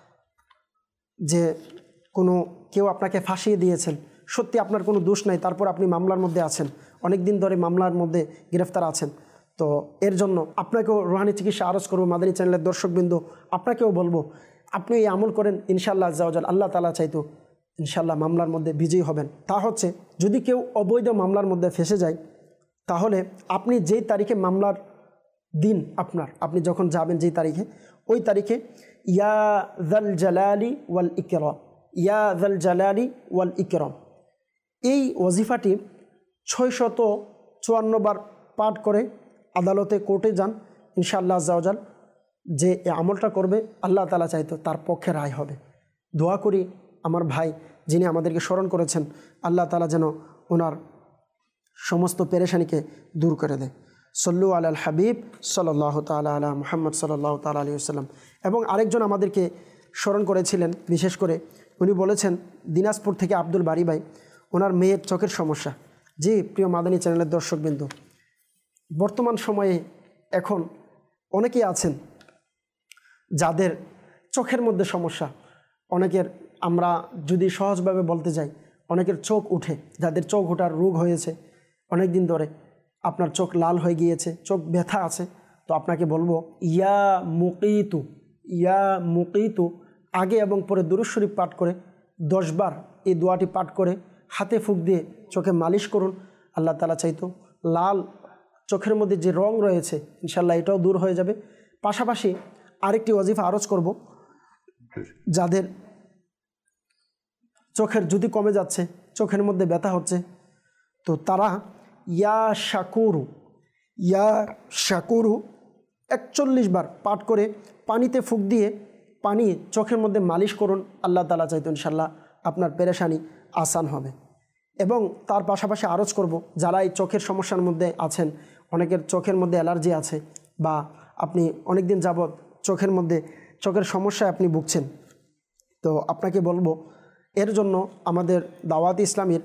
B: যে কোনো কেউ আপনাকে ফাঁসিয়ে দিয়েছেন, সত্যি আপনার কোনো দোষ নাই, তারপর আপনি মামলার মধ্যে আছেন, অনেক দিন ধরে মামলার মধ্যে গ্রেফতার আছেন। তো এর জন্য আপনাকেও রুহানি চিকিৎসা আরজ করবো। মাদানী চ্যানেলের দর্শকবৃন্দ আপনাকেও বলবো আপনি এই আমল করেন, ইনশাআল্লাহ আজ্জা ওয়াজাল আল্লাহ তাআলা চাইতো ইনশাআল্লাহ মামলার মধ্যে বিজয়ী হবেন। তা হচ্ছে যদি কেউ অবৈধ মামলার মধ্যে ফেসে যায় তাহলে আপনি যেই তারিখে মামলার দিন আপনার, আপনি যখন যাবেন যেই তারিখে, ওই তারিখে ইয়া যাল জালালি ওয়াল ইকরাম, ইয়া যাল জালালি ওয়াল ইকরাম এই ওয়াজিফাটি ছয়শত চুয়ান্ন বার পাঠ করে আদালতে কোর্টে যান। ইনশাআল্লাহ আজ্জা ওয়াজাল যে এই আমলটা করবে আল্লাহ তাআলা চাইতো তার পক্ষে রায় হবে। দোয়া করি আমার ভাই যিনি আমাদেরকে স্মরণ করেছেন আল্লাহ তাআলা যেন ওনার সমস্ত পেরেশানিকে দূর করে দেয়। সল্লু আলাল হাবিব সাল্লাল্লাহু তাআলা আলা মুহাম্মদ সাল্লাল্লাহু তাআলা আলাইহি ওয়াসাল্লাম। এবং আরেকজন আমাদেরকে স্মরণ করেছিলেন, বিশেষ করে উনি বলেছেন দিনাজপুর থেকে আব্দুল বারি ভাই, ওনার মেয়ের চোখের সমস্যা। জি প্রিয় মাদানী চ্যানেলের দর্শকবৃন্দ, বর্তমান সময়ে এখন অনেকেই আছেন যাদের চোখের মধ্যে সমস্যা। অনেকের, আমরা যদি সহজভাবে বলতে যাই, অনেকের চোখ উঠে, যাদের চোখ ওঠার রোগ হয়েছে অনেক দিন ধরে, আপনার চোখ লাল হয়ে গিয়েছে, চোখ ব্যথা আছে, তো আপনাকে বলবো ইয়া মুকিতু, ইয়া মুকিতু আগে এবং পরে দুরূদ শরীফ পাঠ করে দশ বার এই দোয়াটি পাঠ করে হাতে ফুঁক দিয়ে চোখে মালিশ করুন। আল্লাহ তাআলা চাইতো লাল চোখের মধ্যে যে রং রয়েছে ইনশাআল্লাহ এটাও দূর হয়ে যাবে। পাশাপাশি আরেকটি ওয়াজিফা আরজ করব, যাদের চোখের যদি কমে যাচ্ছে, চোখের মধ্যে ব্যথা হচ্ছে, তো তারা ইয়া শাকুরু, ইয়া শাকুরু একচল্লিশ বার পাঠ করে পানিতে ফুঁক দিয়ে পানি চোখের মধ্যে মালিশ করুন। আল্লাহ তাআলা চাইতো ইনশাআল্লাহ আপনার পেরেশানি আসান হবে। এবং তার পাশাপাশি আরজ করব, যারা এই চোখের সমস্যার মধ্যে আছেন, অনেকের চোখের মধ্যে অ্যালার্জি আছে বা আপনি অনেক দিন যাবৎ চোখের মধ্যে চোখের সমস্যায় আপনি ভুগছেন, তো আপনাকে বলবো এর জন্য আমাদের দাওয়াত ইসলামীর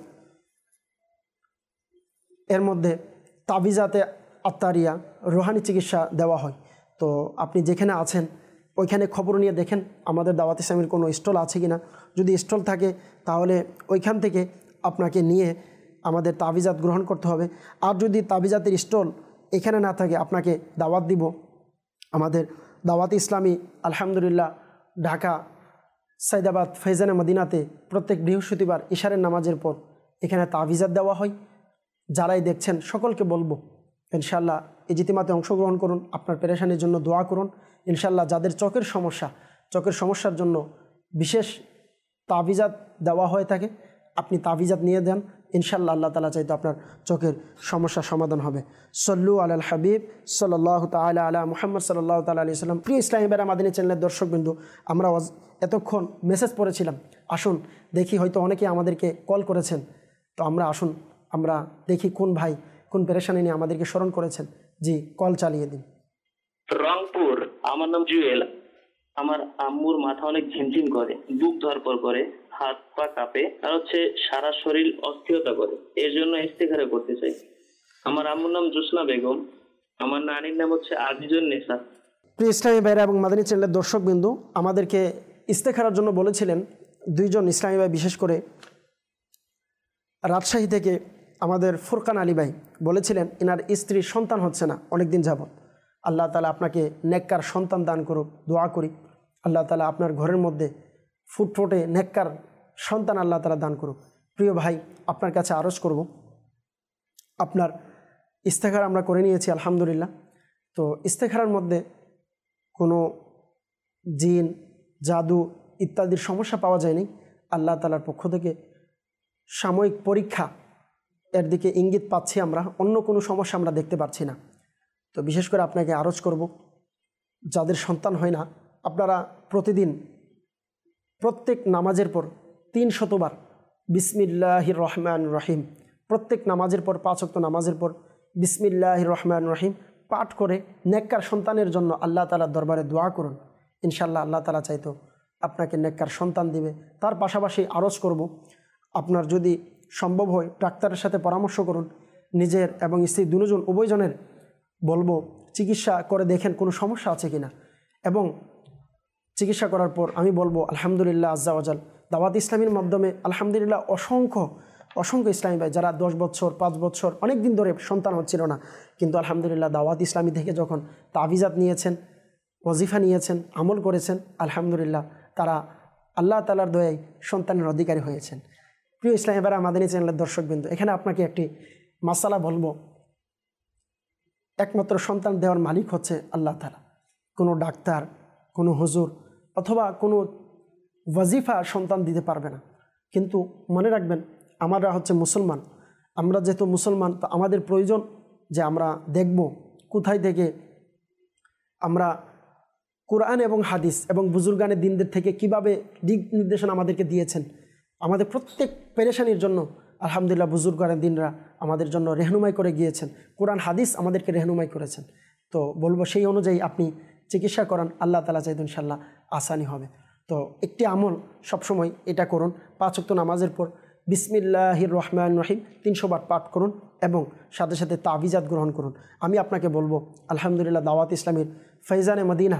B: এর মধ্যে তাবিজাতে আত্তারিয়া রুহানি চিকিৎসা দেওয়া হয়। তো আপনি যেখানে আছেন ওইখানে খবর নিয়ে দেখেন আমাদের দাওয়াত ইসলামীর কোনো স্টল আছে কি না। যদি স্টল থাকে তাহলে ওইখান থেকে আপনাকে নিয়ে আমাদের তাবিজাত গ্রহণ করতে হবে। আর যদি তাবিজাতের স্টল এখানে না থাকে, আপনাকে দাওয়াত দিব আমাদের দাওয়াত ইসলামী আলহামদুলিল্লাহ ঢাকা সাইদাবাদ ফৈজানে মদিনাতে প্রত্যেক বৃহস্পতিবার ইশারের নামাজের পর এখানে তাবিজাত দেওয়া হয়। যারাই দেখছেন সকলকে বলবো ইনশাআল্লাহ ইজতিমাতে অংশগ্রহণ করুন, আপনার পেরেশানির জন্য দোয়া করুন। ইনশাআল্লাহ যাদের চোখের সমস্যা, চোখের সমস্যার জন্য বিশেষ তাবিজাত দেওয়া হয়ে থাকে, আপনি তাবিজাত নিয়ে যান, ইনশাআল্লাহ আল্লাহ তাআলা চাইতো আপনার চোখের সমস্যার সমাধান হবে। সল্লু আলাল হাবিব সাল্লাল্লাহু তাআলা আলা মুহাম্মদ সাল্লাল্লাহু তাআলা আলাইহি ওয়াসাল্লাম। প্রিয় ইসলামী ভাইরা, মাদানী চ্যানেলের দর্শকবৃন্দ, আমরা এতক্ষণ মেসেজ পড়েছিলাম, আসুন দেখি হয়তো অনেকেই আমাদেরকে কল করেছেন, তো আমরা আসুন আমরা দেখি কোন ভাই কোন পেরেশানি নিয়ে আমাদেরকে স্মরণ করেছেন। জি কল চালিয়ে দিন।
H: রংপুর, আমার নাম জুয়েল। আমার আম্মুর মাথা অনেক ঝিমঝিম করে, বুক ধরপড় করে, হাত পা কাঁপে, আর হচ্ছে সারা শরীর অস্থিরতা করে। এর জন্য ইস্তেখারা করতে চাই। আমার আম্মুর নাম জোসনা বেগম, আমার নানির নাম হচ্ছে আজিজুন নেসা।
B: প্রিয় ইসলামী ভাইরা এবং মাদানী চ্যানেলের দর্শকবৃন্দ, আমাদেরকে ইস্তেখারার জন্য বলেছিলেন দুইজন ইসলামী ভাই, বিশেষ করে রাজশাহী থেকে আমাদের ফুরকান আলী ভাই বলেছিলেন এনার স্ত্রীর সন্তান হচ্ছে না অনেক দিন যাবৎ। আল্লাহ তাআলা আপনাকে নেককার সন্তান দান করুক, দোয়া করি। আল্লাহ তাআলা আপনার ঘরের মধ্যে ফুটফুটে নেককার সন্তান আল্লাহ তাআলা দান করুক। প্রিয় ভাই, আপনার কাছে আরজ করব, আপনার ইস্তেখারা আমরা করে নিয়েছি আলহামদুলিল্লাহ। তো ইস্তেখারার মধ্যে কোনো জিন, জাদু ইত্যাদির সমস্যা পাওয়া যায়নি। আল্লাহ তাআলার পক্ষ থেকে সাময়িক পরীক্ষা, এর দিকে ইঙ্গিত পাচ্ছি আমরা, অন্য কোনো সমস্যা আমরা দেখতে পাচ্ছি না। তো বিশেষ করে আপনাকে আরজ করব, যাদের সন্তান হয় না, আপনারা প্রতিদিন প্রত্যেক নামাজের পর তিন শতবার বিসমিল্লাহির রহমান রহিম, প্রত্যেক নামাজের পর, পাঁচ ওয়াক্ত নামাজের পর বিসমিল্লাহির রহমান রহিম পাঠ করে নেককার সন্তানের জন্য আল্লাহ তাআলার দরবারে দোয়া করুন। ইনশাআল্লাহ আল্লাহ তাআলা চাইতো আপনাকে নেককার সন্তান দিবে। তার পাশাপাশি আরজ করব, আপনার যদি সম্ভব হয় ডাক্তারের সাথে পরামর্শ করুন, নিজের এবং স্ত্রী দুজন উভয়জনের বলবো চিকিৎসা করে দেখেন কোনো সমস্যা আছে কিনা, এবং চিকিৎসা করার পর আমি বলবো আলহামদুলিল্লাহ আজ্জা ওয়াজাল, দাওয়াত ইসলামীর মাধ্যমে আলহামদুলিল্লাহ অসংখ্য অসংখ্য ইসলামী ভাই যারা দশ বছর পাঁচ বছর অনেক দিন ধরে সন্তান হচ্ছিল না, কিন্তু আলহামদুলিল্লাহ দাওয়াত ইসলামী থেকে যখন তাবিজাত নিয়েছেন, ওয়াজিফা নিয়েছেন, আমল করেছেন, আলহামদুলিল্লাহ তারা আল্লাহ তাআলার দয়ায় সন্তানের অধিকারী হয়েছেন। প্রিয় ইসলামী ভাইরা, মাদানী চ্যানেলের দর্শকবৃন্দ, এখানে আপনাকে একটি মাসালা বলবো। একমাত্র সন্তান দেওয়ার মালিক হচ্ছে আল্লাহ তাআলা। কোনো ডাক্তার, কোনো হুজুর অথবা কোনো ওয়াজিফা সন্তান দিতে পারবে না। কিন্তু মনে রাখবেন, আমরা হচ্ছে মুসলমান, আমরা যেহেতু মুসলমান, তো আমাদের প্রয়োজন যে আমরা দেখব কোথায় থেকে আমরা কোরআন এবং হাদিস এবং বুজুর্গানে দিনদের থেকে কিভাবে দিক নির্দেশনা আমাদেরকে দিয়েছেন। আমাদের প্রত্যেক পেরেশানির জন্য আলহামদুলিল্লাহ বুজুর্গানে দিনরা আমাদের জন্য রেহনুমাই করে গিয়েছেন, কোরআন হাদিস আমাদেরকে রেহনুমাই করেছেন। তো বলবো সেই অনুযায়ী আপনি চিকিৎসা করান, আল্লাহ তাআলা চাইতো ইনশাআল্লাহ আসানি হবে। তো একটি আমল সবসময় এটা করুন, পাঁচ ওয়াক্ত নামাজের পর বিসমিল্লাহির রহমান রহিম তিনশো বার পাঠ করুন এবং সাথে সাথে তাবিজাত গ্রহণ করুন। আমি আপনাকে বলবো আলহামদুলিল্লাহ দাওয়াত ইসলামীর ফৈজানে মদিনা,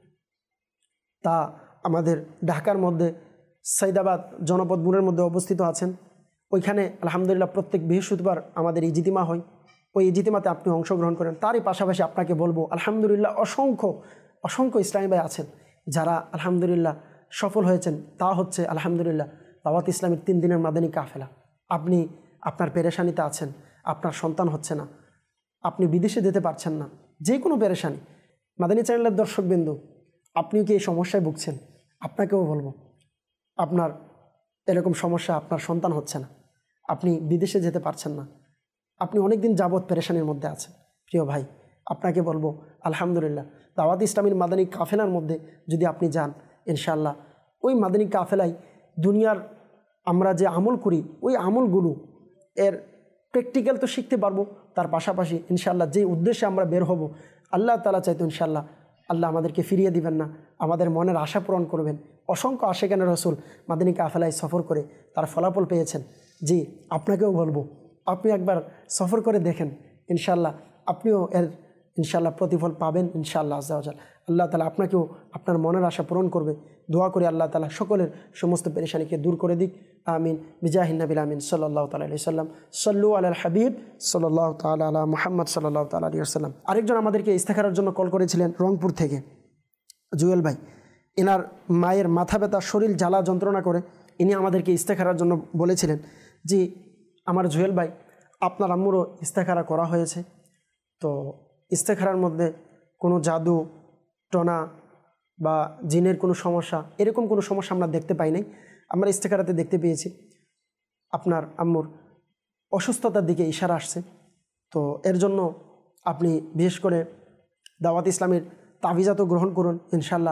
B: তা আমাদের ঢাকার মধ্যে সাইদাবাদ জনপদ মোড়ের মধ্যে অবস্থিত আছেন। ওইখানে আলহামদুলিল্লাহ প্রত্যেক বৃহস্পতিবার আমাদের ইজিতিমা হয়। ওই ইজিতিমাতে আপনি অংশগ্রহণ করেন। তারই পাশাপাশি আপনাকে বলবো আলহামদুলিল্লাহ অসংখ্য অসংখ্য ইসলামী ভাই আছেন যারা আলহামদুলিল্লাহ সফল হয়েছেন। তা হচ্ছে আলহামদুলিল্লাহ দাওয়াত ইসলামের তিন দিনের মাদানী কাফেলা। আপনি আপনার পেরেশানিতে আছেন, আপনার সন্তান হচ্ছে না, আপনি বিদেশে যেতে পারছেন না, যে কোনো পেরেশানি, মাদানী চ্যানেলের দর্শকবৃন্দ আপনিও কি এই সমস্যায় ভুগছেন? আপনাকেও বলবো, আপনার এরকম সমস্যা, আপনার সন্তান হচ্ছে না, আপনি বিদেশে যেতে পারছেন না, আপনি অনেক দিন যাবৎ পেরেশানির মধ্যে আছেন, প্রিয় ভাই আপনাকে বলবো আলহামদুলিল্লাহ দাওয়াত ইসলামীর মাদানী কাফেলার মধ্যে যদি আপনি যান, ইনশাআল্লাহ ওই মাদানী কাফেলায় দুনিয়ার আমরা যে আমল করি ওই আমলগুলো এর প্র্যাকটিক্যাল তো শিখতে পারবো, তার পাশাপাশি ইনশাআল্লাহ যে উদ্দেশ্যে আমরা বের হব আল্লাহ তাআলা চাইতো ইনশাআল্লাহ আল্লাহ আমাদেরকে ফিরিয়ে দিবেন না, আমাদের মনের আশা পূরণ করবেন। অসংখ্য আশিকানে রাসূল মাদানী কাফেলায় সফর করে তার ফলাফল পেয়েছেন। জি, আপনাকেও বলবো আপনি একবার সফর করে দেখেন, ইনশাআল্লাহ আপনিও এর ইনশাআল্লাহ প্রতিফল পাবেন ইনশাআল্লাহ আজ্জা ওয়াজাল। আল্লাহ তাআলা আপনাকেও আপনার মনের আশা পূরণ করবে। দোয়া করি আল্লাহ তাআলা সকলের সমস্ত পেরেশানিকে দূর করে দিক, আমিন বিজাহিন নবিল আমিন সাল্লাল্লাহু তাআলা আলাইহি সাল্লাম। সাল্লু আলাল হাবিব সাল্লাল্লাহু তাআলা আলা মুহাম্মদ সাল্লাল্লাহু তাআলা আলাইহি ওয়াসাল্লাম। আরেকজন আমাদেরকে ইস্তেখারার জন্য কল করেছিলেন রংপুর থেকে, জুয়েল ভাই। এনার মায়ের মাথা ব্যথা, শরীর জ্বালা যন্ত্রণা করে, ইনি আমাদেরকে ইস্তেখারার জন্য বলেছিলেন। জি আমার জুয়েল ভাই, আপনার আম্মুরও ইস্তেখারা করা হয়েছে। তো ইস্তেখারার মধ্যে কোনো জাদু টনা বা জিনের কোনো সমস্যা, এরকম কোনো সমস্যা আমরা দেখতে পাই নাই। আমরা ইস্তেখারাতে দেখতে পেয়েছি আপনার আম্মুর অসুস্থতার দিকে ইশারা আসছে। তো এর জন্য আপনি বিশেষ করে দাওয়াত ইসলামের তাবিজাতও গ্রহণ করুন, ইনশাআল্লাহ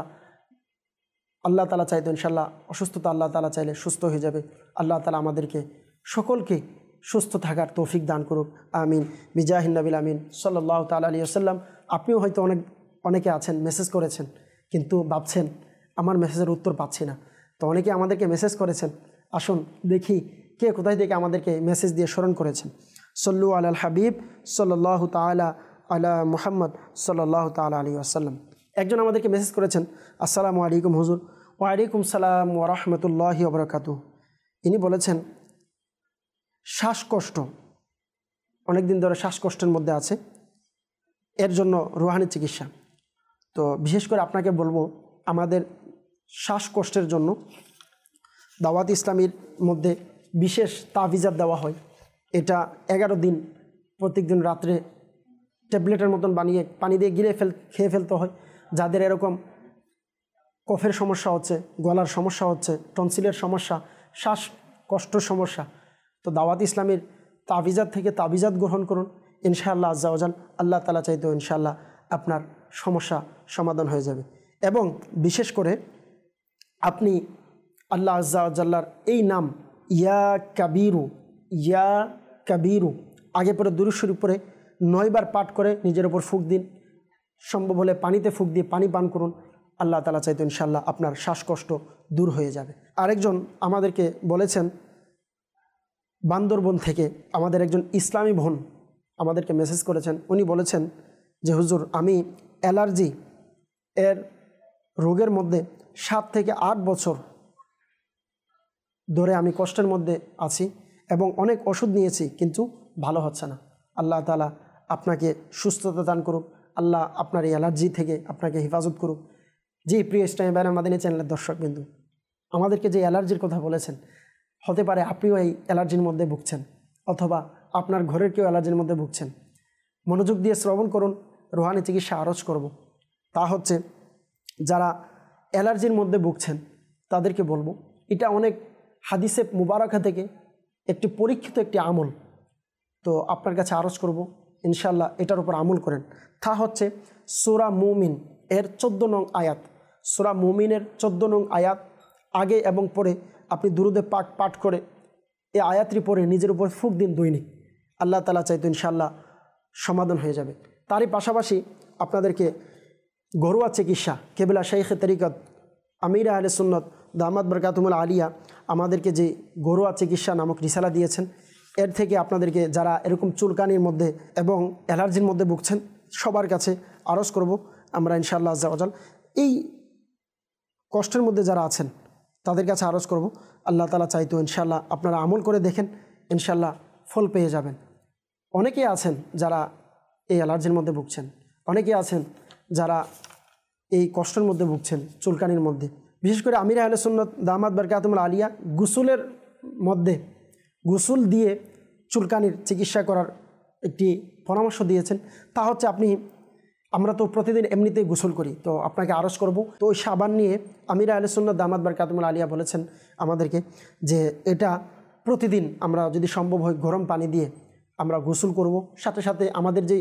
B: আল্লাহ তাআলা চাইতো ইনশাআল্লাহ অসুস্থতা আল্লাহ তাআলা চাইলে সুস্থ হয়ে যাবে। আল্লাহ তাআলা আমাদেরকে সকলকে সুস্থ থাকার তৌফিক দান করুক, আমিন বিজাহিন নবিল আমিন সাল্লাল্লাহু তাআলা আলাইহি ওয়াসাল্লাম। আপনিও হয়তো অনেক অনেকে আছেন মেসেজ করেছেন, কিন্তু ভাবছেন আমার মেসেজের উত্তর পাচ্ছি না। তো অনেকে আমাদেরকে মেসেজ করেছেন, আসুন দেখি কে কোথায় থেকে আমাদেরকে মেসেজ দিয়ে স্মরণ করেছেন। সল্লু আলাল হাবিব সাল্লাল্লাহু তাআলা আলা মুহাম্মদ সাল্লাল্লাহু তাআলা আলাইহি ওয়াসাল্লাম। একজন আমাদেরকে মেসেজ করেছেন, আসসালামু আলাইকুম হুজুর। ওয়ালাইকুম সালাম ওয়া রাহমাতুল্লাহি ওয়া বারাকাতুহু। ইনি বলেছেন শ্বাসকষ্ট, অনেক দিন ধরে শ্বাসকষ্টের মধ্যে আছে, এর জন্য রুহানি চিকিৎসা। তো বিশেষ করে আপনাকে বলবো, আমাদের শ্বাসকষ্টের জন্য দাওয়াত ইসলামীর মধ্যে বিশেষ তাবিজাত দেওয়া হয়। এটা এগারো দিন প্রত্যেক দিন রাত্রে ট্যাবলেটের মতন বানিয়ে পানি দিয়ে গিলে ফেল খেয়ে ফেলতে হয়। যাদের এরকম কফের সমস্যা হচ্ছে, গলার সমস্যা হচ্ছে, টনসিলের সমস্যা, শ্বাসকষ্টের সমস্যা, তো দাওয়াত ইসলামীর তাবিজাত থেকে তাবিজাত গ্রহণ করুন। ইনশাআল্লাহ আজ্জা ওয়াজাল, আল্লাহ তাআলা চাইতেও ইনশাআল্লাহ আপনার সমস্যা সমাধান হয়ে যাবে। এবং বিশেষ করে আপনি আল্লাহ আজ্জা ওয়াজাল্লার এই নাম ইয়া কাবিরু, ইয়া কাবিরু আগে পরে দুরূদ শরীফ পড়ে নয়বার পাঠ করে নিজের ওপর ফুঁক দিন। সম্ভব হলে পানিতে ফুঁক দিয়ে পানি পান করুন। আল্লাহ তাআলা চাইতো ইনশাআল্লাহ আপনার শ্বাসকষ্ট দূর হয়ে যাবে। আরেকজন আমাদেরকে বলেছেন বান্দরবন থেকে, আমাদের একজন ইসলামী বোন আমাদেরকে মেসেজ করেছেন। উনি বলেছেন যে হুজুর, আমি অ্যালার্জি এর রোগের মধ্যে সাত থেকে আট বছর ধরে আমি কষ্টের মধ্যে আছি এবং অনেক ওষুধ নিয়েছি, কিন্তু ভালো হচ্ছে না। আল্লাহ তাআলা আপনাকে সুস্থতা দান করুক, আল্লাহ আপনার এই অ্যালার্জি থেকে আপনাকে হেফাজত করুক। জি প্রিয় ইসলামী ভাইরা, মাদিনী চ্যানেলের দর্শক বিন্দু, আমাদেরকে যে অ্যালার্জির কথা বলেছেন, হতে পারে আপনিও এই অ্যালার্জির মধ্যে ভুগছেন, অথবা আপনার ঘরের কেউ অ্যালার্জির মধ্যে ভুগছেন। মনোযোগ দিয়ে শ্রবণ করুন, রুহানি চিকিৎসা আরজ করব। তা হচ্ছে, যারা অ্যালার্জির মধ্যে ভুগছেন তাদেরকে বলবো, এটা অনেক হাদিসে মুবারাকা থেকে একটি পরীক্ষিত একটি আমল। তো আপনার কাছে আরজ করব, ইনশাআল্লাহ এটার উপর আমল করেন। তা হচ্ছে সূরা মুমিন এর চোদ্দ নং আয়াত। সূরা মুমিনের চোদ্দ নং আয়াত আগে এবং পরে আপনি দুরুদে পাক পাঠ করে এই আয়াতটি পরে নিজের উপর ফুঁক দিন দৈনিক। আল্লাহ তাআলা চাইতো ইনশাআল্লাহ সমাধান হয়ে যাবে। তারই পাশাপাশি আপনাদেরকে ঘরোয়া চিকিৎসা, কেবলা শাইখে তরিকত আমির আহলে সুন্নত দামাত বরকাতুমুল আলিয়া আমাদেরকে যে ঘরোয়া চিকিৎসা নামক রিসালা দিয়েছেন, এর থেকে আপনাদেরকে যারা এরকম চুলকানির মধ্যে এবং অ্যালার্জির মধ্যে ভুগছেন, সবার কাছে আরজ করব আমরা ইনশাআল্লাহ আজ্জা ওয়াজাল, এই কষ্টের মধ্যে যারা আছেন তাদের কাছে আরজ করব, আল্লাহ তাআলা চাইতো ইনশাআল্লাহ আপনারা আমল করে দেখেন, ইনশাআল্লাহ ফল পেয়ে যাবেন। অনেকেই আছেন যারা এই অ্যালার্জির মধ্যে ভুগছেন, অনেকেই আছেন যারা এই কষ্টের মধ্যে ভুগছেন, চুলকানির মধ্যে। বিশেষ করে আমির আহলে সুন্নাত দামাত বরকাতুমুল আলিয়া গোসলের মধ্যে গোসল দিয়ে চুলকানির চিকিৎসা করার একটি পরামর্শ দিয়েছেন। তা হচ্ছে, আপনি আমরা তো প্রতিদিন এমনিতেই গোসল করি, তো আপনাকে আরজ করব, তো ওই সাবান নিয়ে আমির আহলে সুন্নাত দামাত বরকাতুমুল আলিয়া বলেছেন আমাদেরকে যে এটা প্রতিদিন আমরা যদি সম্ভব হয় গরম পানি দিয়ে আমরা গোসল করব। সাথে সাথে আমাদের যে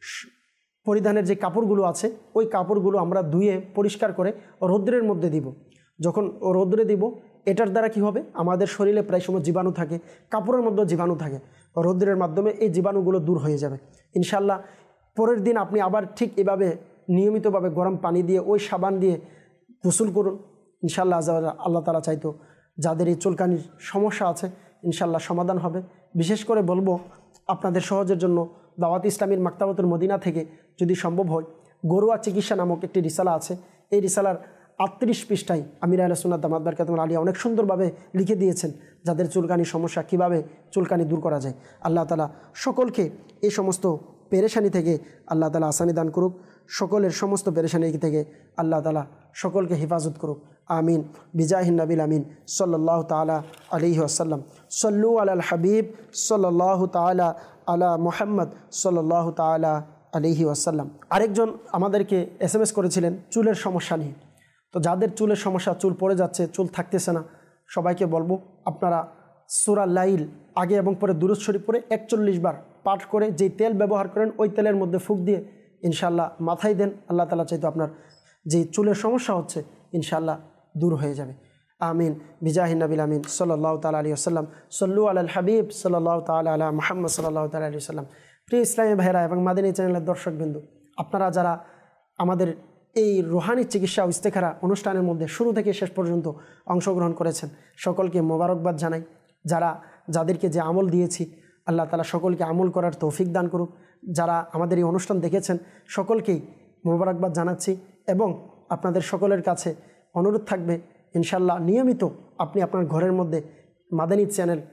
B: পরিধানের যে কাপড়গুলো আছে, ওই কাপড়গুলো আমরা ধুয়ে পরিষ্কার করে রৌদ্রের মধ্যে দিব। যখন রৌদ্রে দিব, এটার দ্বারা কি হবে, আমাদের শরীরে প্রায় সময় জীবাণু থাকে, কাপড়ের মধ্যেও জীবাণু থাকে, রৌদ্রের মাধ্যমে এই জীবাণুগুলো দূর হয়ে যাবে ইনশাআল্লাহ। পরের দিন আপনি আবার ঠিক এভাবে নিয়মিতভাবে গরম পানি দিয়ে ওই সাবান দিয়ে গোসল করুন। ইনশাআল্লাহ আল্লাহ তাআলা চাইতো যাদের এই চুলকানির সমস্যা আছে ইনশাআল্লাহ সমাধান হবে। বিশেষ করে বলবো আপনাদের সহজের জন্য, দাওয়াত ইসলামীর মাকতাবাতুল মদিনা থেকে যদি সম্ভব হয়, ঘরোয়া চিকিৎসা নামক একটি রিসালা আছে। এই রিসালার আটত্রিশ পৃষ্ঠায় আমির আহলে সুন্নাত দামাত বরকাতুমুল আলিয়া অনেক সুন্দরভাবে লিখে দিয়েছেন যাদের চুলকানির সমস্যা, কিভাবে চুলকানি দূর করা যায়। আল্লাহ তাআলা সকলকে এই সমস্ত পেরেশানি থেকে আল্লাহ তাআলা আসানি দান করুক, সকলের সমস্ত পেরেশানি থেকে আল্লাহ তাআলা সকলকে হেফাজত করুক। আমিন বিজাহিন নবিল আমিন সাল্লাল্লাহু তাআলা আলাইহি ওয়াসাল্লাম। সল্লু আলাল হাবিব সাল্লাল্লাহু তাআলা আলা মুহাম্মদ সাল্লাল্লাহু তাআলা আলাইহি ওয়াসাল্লাম। আরেকজন আমাদেরকে এস এম এস করেছিলেন চুলের সমস্যা নিয়ে। তো যাদের চুলের সমস্যা, চুল পড়ে যাচ্ছে, চুল থাকতেছে না, সবাইকে বলবো আপনারা সূরা লাইল আগে এবং পরে দুরূদ শরীফ পড়ে একচল্লিশ বার পাঠ করে যেই তেল ব্যবহার করেন ওই তেলের মধ্যে ফুঁক দিয়ে ইনশাআল্লাহ মাথায় দেন। আল্লাহ তাআলা চাইতো আপনার যে চুলের সমস্যা হচ্ছে ইনশাআল্লাহ দূর হয়ে যাবে। আমিন বিজাহিন নবিল আমিন সাল্লাল্লাহু তাআলা আলাইহি ওয়াসাল্লাম। সল্লু আলাল হাবিব সাল্লাল্লাহু তাআলা আলা মুহাম্মদ সাল্লাল্লাহু তাআলা আলাইহি ওয়াসাল্লাম। প্রিয় ইসলামী ভাইরা এবং মাদিনী চ্যানেলের দর্শকবৃন্দ, আপনারা যারা আমাদের এই রুহানি চিকিৎসা ও ইস্তেখারা অনুষ্ঠানের মধ্যে শুরু থেকে শেষ পর্যন্ত অংশগ্রহণ করেছেন, সকলকে মোবারকবাদ জানাই। যারা যাদেরকে যে আমল দিয়েছি আল্লাহ তাআলা সকলকে আমল করার তৌফিক দান করুক। যারা আমাদের এই অনুষ্ঠান দেখেছেন সকলকেই মোবারকবাদ জানাচ্ছি এবং আপনাদের সকলের কাছে অনুরোধ থাকবে ইনশাআল্লাহ নিয়মিত আপনি আপনার ঘরের মধ্যে মাদানী চ্যানেল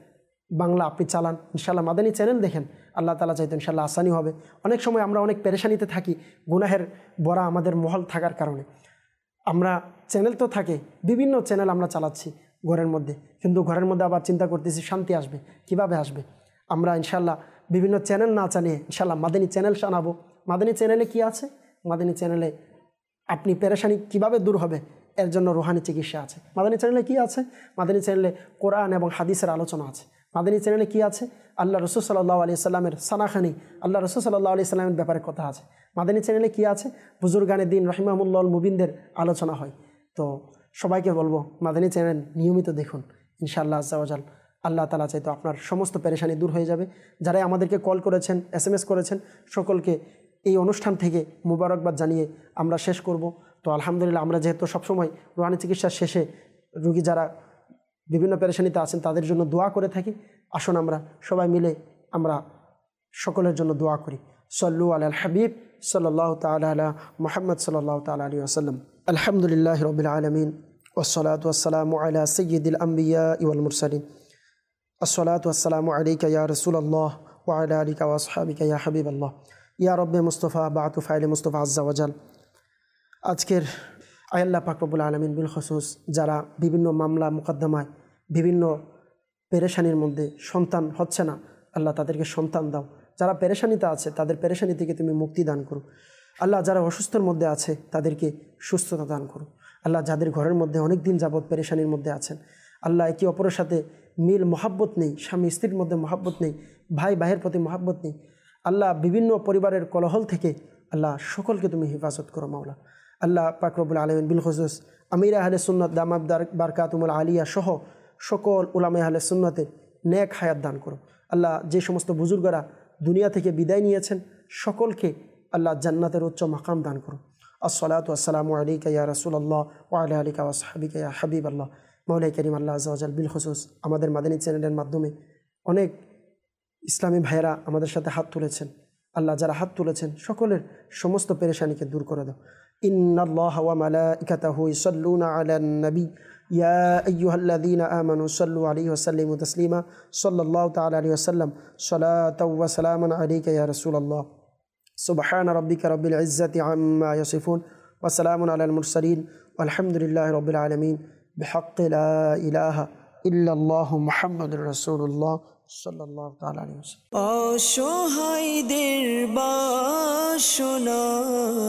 B: বাংলা আপনি চালান, ইনশাআল্লাহ মাদানী চ্যানেল দেখেন, আল্লাহ তাআলা চাইতো ইনশাআল্লাহ আসানি হবে। অনেক সময় আমরা অনেক পেরেশানিতে থাকি গুনাহের বড়া আমাদের মহল থাকার কারণে। আমরা চ্যানেল তো থাকে, বিভিন্ন চ্যানেল আমরা চালাচ্ছি ঘরের মধ্যে, কিন্তু ঘরের মধ্যে আবার চিন্তা করতেছি শান্তি আসবে কিভাবে আসবে। আমরা ইনশাআল্লাহ বিভিন্ন চ্যানেল না চালিয়ে ইনশাআল্লাহ মাদানী চ্যানেল জানাবো। মাদানী চ্যানেলে কি আছে? মাদানী চ্যানেলে আপনি পেরেশানি কিভাবে দূর হবে এর জন্য রুহানি চিকিৎসা আছে। মাদানী চ্যানেলে কি আছে? মাদানী চ্যানেলে কোরআন এবং হাদিসের আলোচনা আছে। মাদানী চ্যানেলে কি আছে? আল্লাহ রসুল সাল্লাল্লাহু আলাইহি সাল্লামের সানাখানি, আল্লাহ রসুল সাল্লাল্লাহু আলাইহি সাল্লামের ব্যাপারে কথা আছে। মাদানী চ্যানেলে কি আছে? বুজুর্গানে দিন রহিমাহুল্লাহ মুবিনদের আলোচনা হয়। তো সবাইকে বলবো মাদানী চ্যানেল নিয়মিত দেখুন, ইনশাআল্লাহ আজ্জা ওয়াজাল আল্লাহ তাআলা চাইতো আপনার সমস্ত পেরেশানি দূর হয়ে যাবে। যারাই আমাদেরকে কল করেছেন, এস এম এস করেছেন, সকলকে এই অনুষ্ঠান থেকে মুবারকবাদ জানিয়ে আমরা শেষ করব। তো আলহামদুলিল্লাহ, আমরা যেহেতু সবসময় রুহানি চিকিৎসার শেষে রুগী যারা বিভিন্ন পেরেশানিতে আছেন তাদের জন্য দোয়া করে থাকি, আসুন আমরা সবাই মিলে আমরা সকলের জন্য দোয়া করি। সল্লু আলাল হাবিব সাল্লাল্লাহু তাআলা আলা মুহাম্মদ সাল্লাল্লাহু তাআলা আলাইহি ওয়াসাল্লাম। আলহামদুলিল্লাহি রাব্বিল আলামিন ওয়াসসালাতু ওয়াসসালামু আলা সাইয়্যিদিল আমবিয়া ওয়াল মুরসালিন। আসসালাতু ওয়াসসালামু আলাইকা ইয়া রাসূলুল্লাহ ওয়া আলা আলিকা ওয়া আসহাবিকা ইয়া হাবিবাল্লাহ ইয়া রাব্বে মুস্তাফা বাতু ফাইলে মুস্তাফা আজ্জা ওয়াজাল। আজকের আল্লাহ পাক রব্বুল আলামিন বিল খুসুস যারা বিভিন্ন মামলা মুকদ্দমায় বিভিন্ন পেরেশানির মধ্যে সন্তান হচ্ছে না, আল্লাহ তাদেরকে সন্তান দাও। যারা পেরেশানিতে আছে তাদের পেরেশানি থেকে তুমি মুক্তি দান করো। আল্লাহ যারা অসুস্থের মধ্যে আছে তাদেরকে সুস্থতা দান করো। আল্লাহ যাদের ঘরের মধ্যে অনেক দিন যাবৎ পেরেশানির মধ্যে আছেন, আল্লাহ একে অপরের সাথে মিল মহাব্বত নেই, স্বামী স্ত্রীর মধ্যে মহাব্বত নেই, ভাই ভাইয়ের প্রতি মহাব্বত নেই, আল্লাহ বিভিন্ন পরিবারের কলহল থেকে আল্লাহ সকলকে তুমি হেফাজত করো মাওলা। আল্লাহ পাক রব্বুল আলামিন বিল খুসুস আমির আহলে সুন্নাত দামাত বারকাতুমুল আলিয়া সহ সকল উলামায়ে আহলে সুন্নাতের নেক হায়াত দান করো। আল্লাহ যে সমস্ত বুজুর্গরা দুনিয়া থেকে বিদায় নিয়েছেন সকলকে আল্লাহ জান্নাতের উচ্চ মাকাম দান করো। আসসালাতু ওয়াসসালামু আলাইকা ইয়া রাসূলুল্লাহ ওয়া আলা আলিকা ওয়া আসহাবিকা ইয়া হাবিবাল্লাহ। মাওলাই কারীম আল্লাহ আযজা ওয়া জাল বিল খুসুস আমাদের মাদানী চ্যানেলের মাধ্যমে অনেক ইসলামী ভাইয়েরা আমাদের সাথে হাত তুলেছেন, আল্লাহ যারা হাত তুলেছেন সকলের সমস্ত পেরেশানিকে দূর করে দাও। ইন্নাল্লাহা ওয়া মালাইকাতাহু ইউসাল্লুনা আলান নবী ইয়া আইয়ুহাল্লাযীনা আমানু সাল্লু আলাইহি ওয়া সাল্লিমু তাসলিমা সাল্লাল্লাহু তাআলা আলাইহি ওয়া সাল্লাম সালাতাও ওয়া সালামান আলাইকা ইয়া রাসূলুল্লাহ। সুবহানা রাব্বিকা রাব্বিল ইজ্জাতি আম্মা ইয়াসিফুন ওয়া সালামুন আলাল মুরসালিন ওয়ালহামদুলিল্লাহি রাব্বিল আলামিন বিহাক্কি লা ইলাহা ইল্লাল্লাহু মুহাম্মাদুর রাসূলুল্লাহ সাল্লাল্লাহু তাআলা আলাইহি ওয়াসাল্লাম।
A: অসহায়দের বাসনা